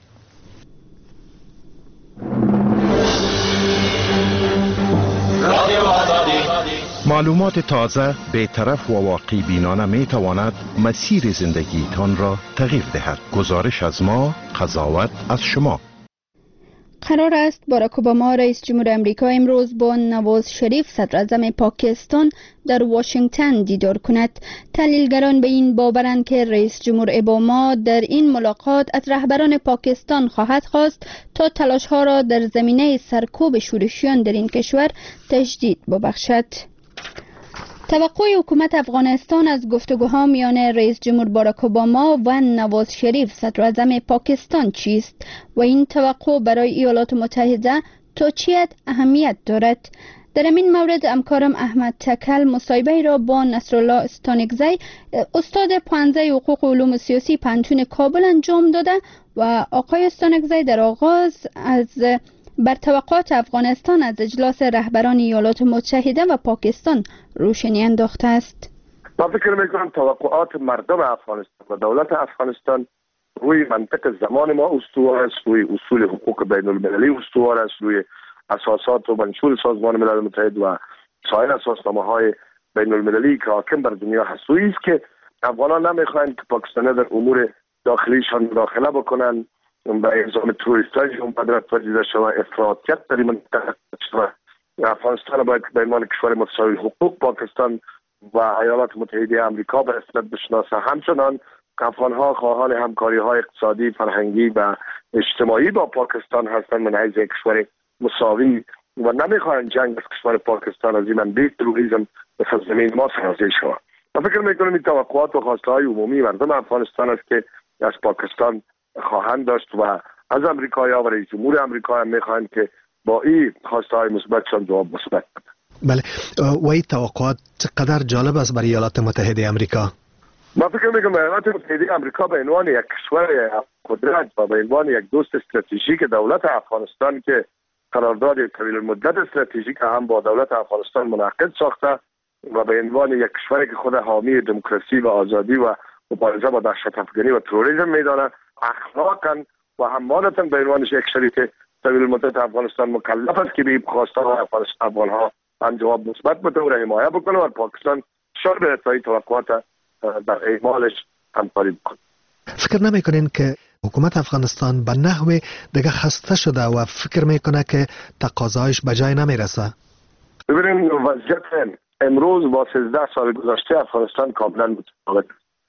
معلومات تازه، بی‌طرف و واقع بینانه می تواند مسیر زندگیتان را تغییر دهد. گزارش از ما، قضاوت از شما. قرار است باراک اوباما رئیس جمهور امریکا امروز با نواز شریف صدر اعظم پاکستان در واشنگتن دیدار کند. تحلیلگران به این باورند که رئیس جمهور اوباما در این ملاقات از رهبران پاکستان خواهد خواست تا تلاش‌ها را در زمینه سرکوب شورشیان در این کشور تجدید ببخشد. توقع حکومت افغانستان از گفتگوها میان رئیس جمهور باراک اوباما و نواز شریف صدر اعظم پاکستان چیست و این توقع برای ایالات متحده تا چه حد اهمیت دارد؟ در این مورد همکارم احمد تکل مصاحبه را با نصرالله استانکزی استاد پانزه حقوق و علوم سیاسی پنتون کابل انجام داده و آقای استانکزی در آغاز از بر توقعات افغانستان از اجلاس رهبران ایالات متحده و پاکستان روشنی انداخته است. من فکر میکنم توقعات مردم افغانستان و دولت افغانستان روی منطق زمان ما استوار است، روی اصول حقوق بین المللی استوار است، روی اساسات و منشور سازمان ملل متحد و سایر اساسنامه‌های بین المللی که حاکم بر دنیا هست. است که افغانان نمیخواهند که پاکستانی در امور داخلیشان مداخله بکنند، به الزام تروریست‌های قدرت پذیرش و افراطیت در این منطقه و افغانستان باید به عنوان کشور متساوی حقوق پاکستان و ایالات متحده آمریکا به رسمیت بشناسه. همچنان افغان‌ها خواهان همکاری‌های اقتصادی، فرهنگی و اجتماعی با پاکستان هستند من حیث یک کشور مساوی و نمیخواهند جنگ از کشور پاکستان از این منبع تروریسم به سرزمین ما سازی شود. من فکر می‌کنم این توقعات و خواسته‌های عمومی مردم افغانستان است که از پاکستان خواهند داشت و از امریکایی‌ها و رئیس جمهور امریکا هم می‌خواهند که با این خواسته‌های مثبتشان جواب مثبت بدن. بله، و این توقعات چقدر جالب است برای ایالات متحده آمریکا؟ من فکر می‌کنم ایالات متحده آمریکا به عنوان یک کشور قدرت و به عنوان یک دوست استراتژیک دولت افغانستان که قرارداد طویل المدت استراتژیک هم با دولت افغانستان منعقد ساخته و به عنوان یک کشوری که خود حامی دموکراسی و آزادی و مبارزه با دهشت افکنی و تروریسم میدانه، اخلاقا و همانتا به عنوان یک شریک طویل المدت افغانستان مکلف است که به خواسته‌های افغان‌ها هم جواب مثبت بده و حمایت بکنه و پاکستان شر به اتفاقی توقعات در اعمالش همکاری بکنه. فکر نمی‌کنین که حکومت افغانستان به نحو دیگه خسته شده و فکر میکنه که تقاضایش به جای نمیرسه؟ ببینید وضعیت امروز با 13 سال گذشته افغانستان کاملا متفاوت است.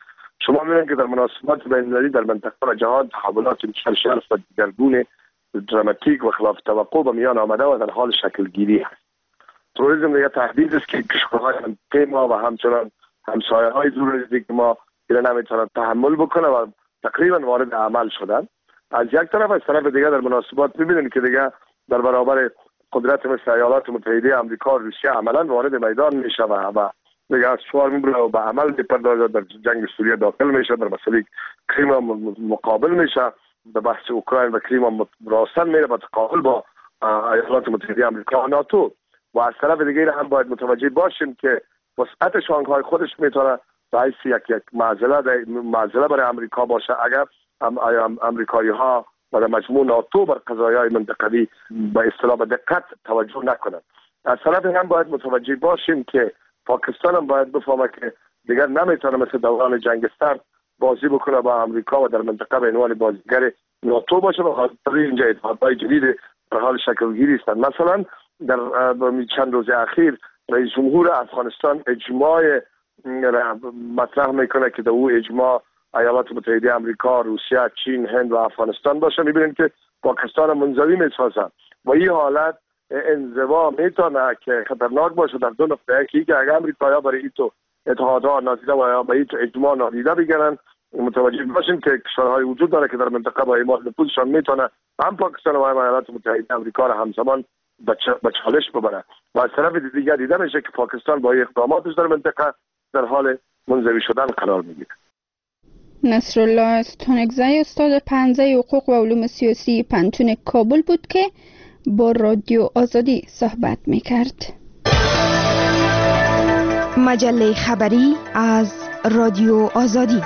شما می‌بینید که در مناسبات بین‌المللی در منطقه و جهان تحولات مشرف و دیگرگون دراماتیک و خلاف توقع به میان آمده و در حال شکل گیری است. تروریسم دیگه تهدید است که کشورهای منطقه ما و همچنان همسایه‌های دور نزدیک ما اینا نمیتونن تحمل بکنه و تقریبا وارد عمل شدن. از یک طرف، از طرف دیگه در مناسبات می‌بینید که دیگه در برابر قدرت مثل ایالات متحده آمریکا و روسیه عملاً وارد میدان میشه و دیگه از شعار میبره و به عمل میپردازه. در جنگ سوریه داخل میشه، در مسئله کریم مقابل میشه، در بحث اوکراین و کریم راستن میره به تقابل با ایالات متحده آمریکا و ناتو. و از طرف دیگه هم باید متوجه باشیم که وسعت شانگهای خودش میتونه باعث یک معضله برای آمریکا باشه اگر امریکایی ها و در مجموع ناتو بر قضایای منطقوی به اصطلاح به دقت توجه نکنند. از طرف هم باید متوجه باشیم که پاکستان هم باید بفهمه که دیگر نمیتونه مثل دوران جنگ سرد بازی بکنه با امریکا و در منطقه به عنوان بازیگر ناتو باشه و خاطر اینجا اتحادهای جدید در حال شکلگیری هستند. مثلا در چند روز اخیر رئیس جمهور افغانستان اجماع مطرح میکنه که در او اجماع ایالات متحده آمریکا، روسیه، چین، هند و افغانستان باشه. میبینید که پاکستان منزوی میسازن و این حالت انزوا میتونه که خطرناک باشه در دو نقطه. که اگر امریکایی‌ها برای این اتحادها نادیده و یا به این اجماع نادیده بگیرن، متوجه باشیم که کشورهای وجود داره که در منطقه با اعمال نفوذشان میتونه هم پاکستان و هم ایالات متحده آمریکا را همزمان به چالش ببره. و از طرف دیگر دیده میشه که پاکستان با اقداماتش در منطقه در حال منزوی شدن قرار میگیره. نصرالله استانکزی، استاد پنجه حقوق و علوم سیاسی پنتون کابل بود که با رادیو آزادی صحبت میکرد. مجله خبری از رادیو آزادی.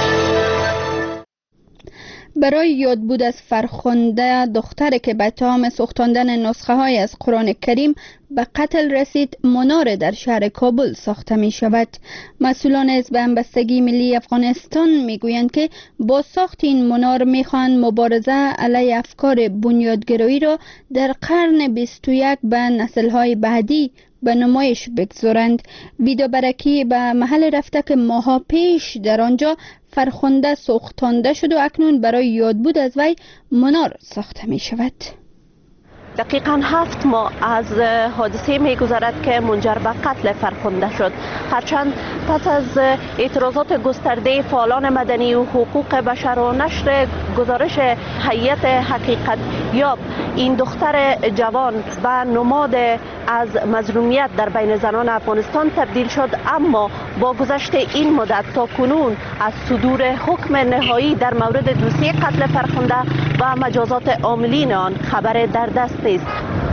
برای یادبود از فرخنده، دختری که به اتهام سوختاندن نسخه های از قرآن کریم به قتل رسید، منار در شهر کابل ساخته می شود. مسئولان حزب همبستگی ملی افغانستان می گویند که با ساخت این منار می خواهند مبارزه علیه افکار بنیادگرایی را در قرن 21 به نسل های بعدی به نمایش بگذارند. ویدا برکی به محل رفته که ماها پیش در آنجا فرخنده سوختانده شد و اکنون برای یادبود از وی منار ساخته می شود. دقیقاً 7 ماه از حادثه می‌گذرد که منجر به قتل فرخنده شد. هرچند پس از اعتراضات گسترده فعالان مدنی و حقوق بشر و نشر گزارش هیئت حقیقت یاب، این دختر جوان به نماد از مظلومیت در بین زنان افغانستان تبدیل شد، اما با گذشت این مدت تا کنون از صدور حکم نهایی در مورد دوسیه قتل فرخنده و مجازات عاملین آن خبر در دست نیست.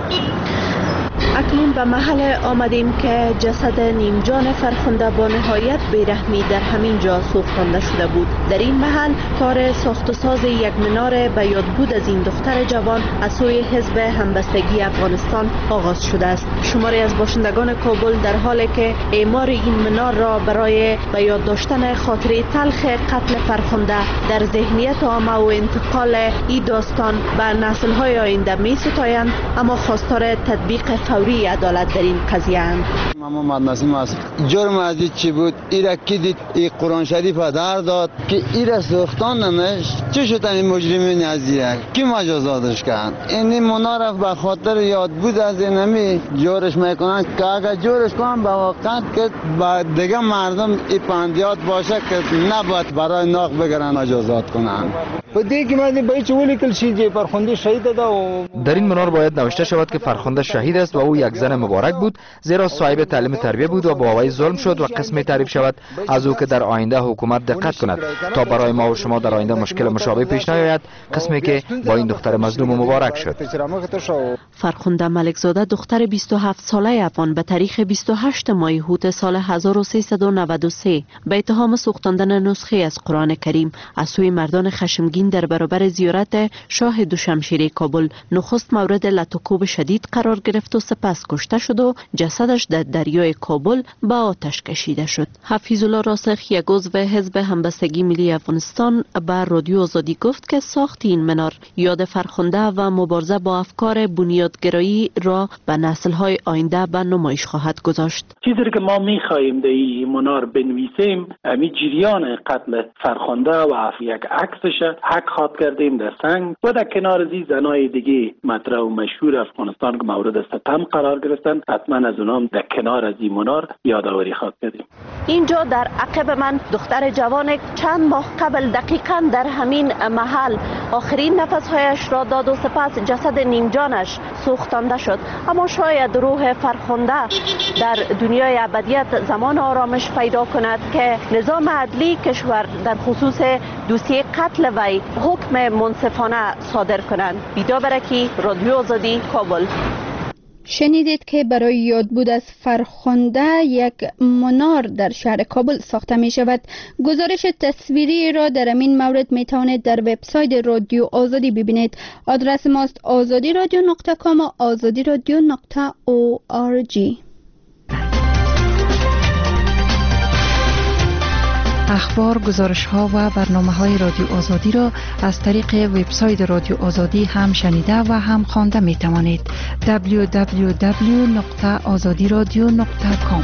اکنون به محل آمدیم که جسد نیمجان فرخنده با نهایت بیرحمی در همین جا سوختانده شده بود. در این محل کار ساخت و ساز یک منار به یادبود از این دختر جوان از سوی حزب همبستگی افغانستان آغاز شده است. شماری از باشندگان کابل در حالی که اعمار این منار را برای به یاد داشتن خاطره تلخ قتل فرخنده در ذهنیت عامه و انتقال این داستان به نسل‌های آینده می‌ستایند، اما خواستار تطبیق فوری عدالت در این قضیه اند. محمد نسیم است. جرم عزیز چی بود؟ ایرا کی دید این قرآن شریف در داد که ایرا سوختاندنش چه شد؟ این مجرمین عزیزه کی مجازاتش کرد؟ این منار به خاطر یاد بود از اینمی جورش میکنن که اگر جورش کنن به واقع که با دیگه مردم این پندیات باشه که نباید برای ناق بگرن مجازات کنن. په دې کې باندې به چې ولیکل شي چې فرخنده شهید ده. در این منار باید نوشته شود که فرخنده شهید است و او یک زن مبارک بود، زیرا صاحب تعلیم تربیه بود و با وی ظلم شد، و قسمی تعریف شود از او که در آینده حکومت دقت کند تا برای ما و شما در آینده مشکل مشابه پیش نیاید، قسمی که با این دختر مظلوم مبارک شد. فرخنده ملکزاده دختر 27 ساله افغان به تاریخ 28 ماه هوت سال 1393 به اتهام سوختاندن نسخه از قرآن کریم از سوی مردان خشمگین پوتین در برابر زیارت شاه دوشمشیره کابل نخست مورد لطوکوب شدید قرار گرفت و سپس کشته شد و جسدش در دریای کابل به آتش کشیده شد. حفیظ الله راسخ، یک عضو حزب همبستگی ملی افغانستان، به رادیو آزادی گفت که ساخت این منار یاد فرخنده و مبارزه با افکار بنیادگرایی را به نسل‌های آینده به نمایش خواهد گذاشت. چیزی که ما می‌خواهیم در این منار بنویسیم همین جریان قتل فرخنده و یک عکسش حک خواد کردیم در سنگ و در کنار از زنای دیگه مطرح و مشهور افغانستان که مورد ستم قرار گرفتن، حتما از اونام در کنار از این منار یادآوری خواد کردیم. اینجا در عقب من دختر جوان چند ماه قبل دقیقاً در همین محل آخرین نفسهایش را داد و سپس جسد نیمجانش سوختانده شد. اما شاید روح فرخنده در دنیای ابدیت زمان آرامش پیدا کند که نظام عدلی کشور در خصوص دوسیه قتل وی حکم منصفانه صادر کنند. بیدا برکی، رادیو آزادی، کابل. شنیدید که برای یادبود از فرخنده یک منار در شهر کابل ساخته می شود. گزارش تصویری را در این مورد می توانید در وبسایت رادیو آزادی ببینید. آدرس ماست azadiradio.com و azadiradio.org. اخبار، گزارش‌ها و برنامه‌های رادیو آزادی را از طریق وبسایت رادیو آزادی هم شنیده و هم خوانده می‌توانید. www.azadiradio.com.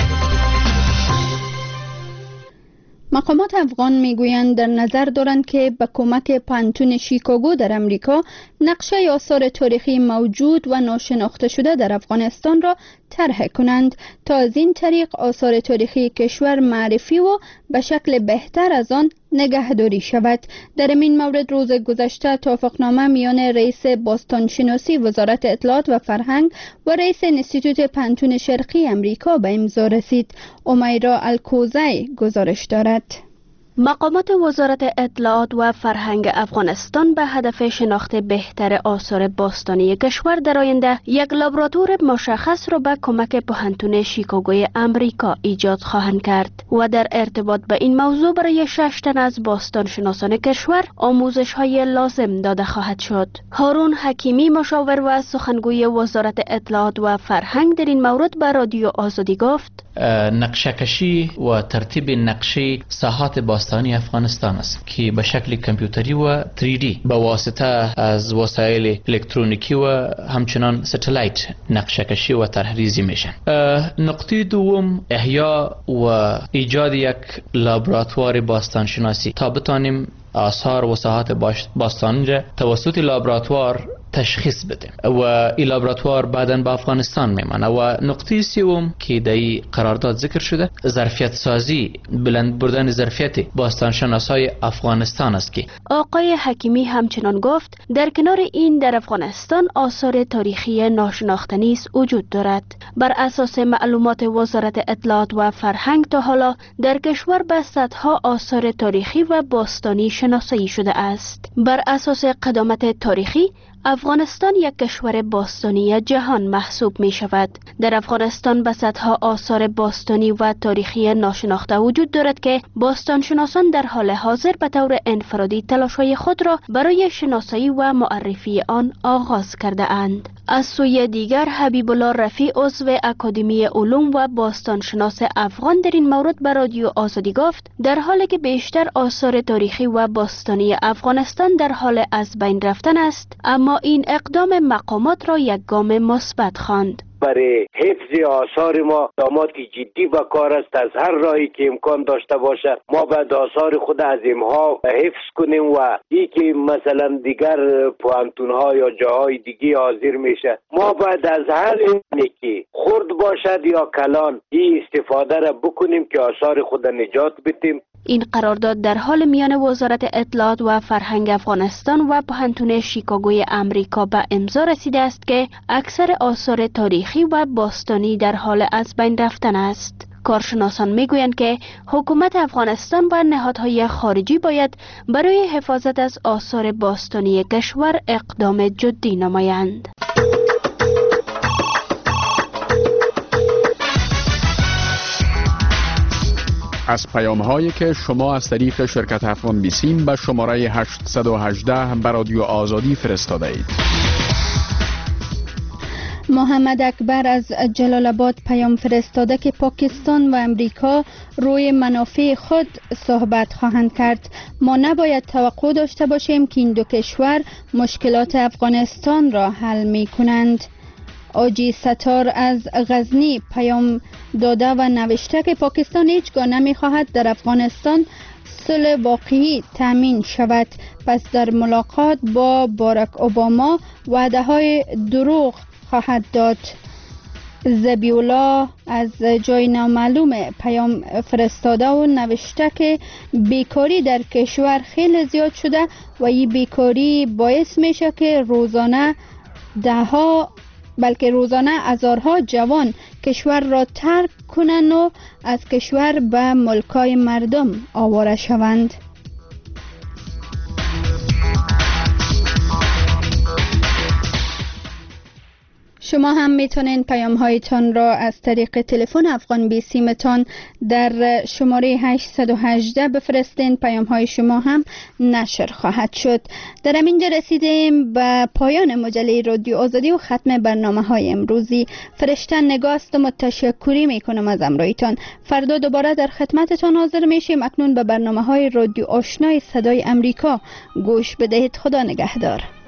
مقامات افغان میگویند در نظر دارند که با کمک پانتون شیکاگو در امریکا نقشه آثار تاریخی موجود و ناشناخته شده در افغانستان را طرح کنند تا از این طریق آثار تاریخی کشور معرفی و به شکل بهتر از آن نگهداری شود. در این مورد روز گذشته توافقنامه میان رئیس باستانشناسی وزارت اطلاعات و فرهنگ و رئیس انستیتوت پانتون شرقی امریکا به امضا رسید. امیرا الکوزی گزارش دارد. مقامات وزارت اطلاعات و فرهنگ افغانستان به هدف شناخت بهتر آثار باستانی کشور در آینده یک لابراتوار مشخص را به کمک پوهنتون شیکاگوی امریکا ایجاد خواهند کرد و در ارتباط به این موضوع برای 6 تن از باستانشناسان کشور آموزش های لازم داده خواهد شد. هارون حکیمی، مشاور و سخنگوی وزارت اطلاعات و فرهنگ، در این مورد به رادیو آزادی گفت: نقشه‌کشی و ترتیب نقشه ساحات باستانی افغانستان است که به شکل کامپیوتری و 3D به واسطه از وسایل الکترونیکی و همچنان ستلایت نقشه‌کشی و طرحریزی میشن. نقطه دوم احیا و ایجاد یک لابراتوار باستانشناسی تا بتانیم آثار و ساحات باستانی را توسط لابراتوار تشخیص بده و این لابراتوار بعداً به افغانستان میمانه. و نقطه سوم که در قرارداد ذکر شده ظرفیت سازی، بلند بردن ظرفیت باستانشناسای افغانستان است. که آقای حکیمی همچنان گفت در کنار این در افغانستان آثار تاریخی ناشناخته نیز وجود دارد. بر اساس معلومات وزارت اطلاعات و فرهنگ تا حالا در کشور به صدها آثار تاریخی و باستانی شناسایی شده است. بر اساس قدامت تاریخی افغانستان یک کشور باستانی جهان محسوب می شود. در افغانستان به صدها آثار باستانی و تاریخی ناشناخته وجود دارد که باستانشناسان در حال حاضر به طور انفرادی تلاش‌های خود را برای شناسایی و معرفی آن آغاز کرده اند. از سوی دیگر حبیب الله رفیع، عضو اکادمی علوم و باستانشناس افغان، در این مورد به رادیو آزادی گفت در حالی که بیشتر آثار تاریخی و باستانی افغانستان در حال از بین رفتن است، اما این اقدام مقامات را یک گام مثبت خواند. برای حفظ آثار ما اقدامات جدی به کار است. از هر راهی که امکان داشته باشه ما باید آثار خود از اینها حفظ کنیم و ای که مثلا دیگر پوهنتون‌ها یا جاهای دیگه حاضر میشه ما باید از هر اینی که خرد باشد یا کلان این استفاده را بکنیم که آثار خود نجات بدیم. این قرارداد در حال میان وزارت اطلاعات و فرهنگ افغانستان و پوهنتون شیکاگوی امریکا به امضا رسیده است که اکثر آثار تاریخی و باستانی در حال از بین رفتن است. کارشناسان میگویند که حکومت افغانستان و نهادهای خارجی باید برای حفاظت از آثار باستانی کشور اقدام جدی نمایند. از پیام‌هایی که شما از طریق شرکت افغان بیسیم به شماره 818 به رادیو آزادی فرستاده اید. محمد اکبر از جلال آباد پیام فرستاده که پاکستان و امریکا روی منافع خود صحبت خواهند کرد. ما نباید توقع داشته باشیم که این دو کشور مشکلات افغانستان را حل می کنند. آجی ستار از غزنی پیام داده و نوشته که پاکستان هیچگاه نمی خواهد در افغانستان صلح واقعی تامین شود، پس در ملاقات با باراک اوباما وعده های دروغ خواهد داد. زبیولا از جای نامعلوم پیام فرستاده و نوشته که بیکاری در کشور خیلی زیاد شده و این بیکاری باعث میشه که روزانه هزارها جوان کشور را ترک کنند و از کشور به ملکای مردم آواره شوند. شما هم میتونین پیام هایتان را از طریق تلفن افغان بیسیمتان در شماره 818 بفرستین. پیام های شما هم نشر خواهد شد. در همینجا رسیدیم به پایان مجله رادیو آزادی و ختم برنامه های امروزی. فرشته نگاست و تشکری میکنم از همراهیتان. فردا دوباره در خدمتتان حاضر میشیم. اکنون به برنامه های رادیو آشنای صدای امریکا گوش بدهید. خدا نگهدار.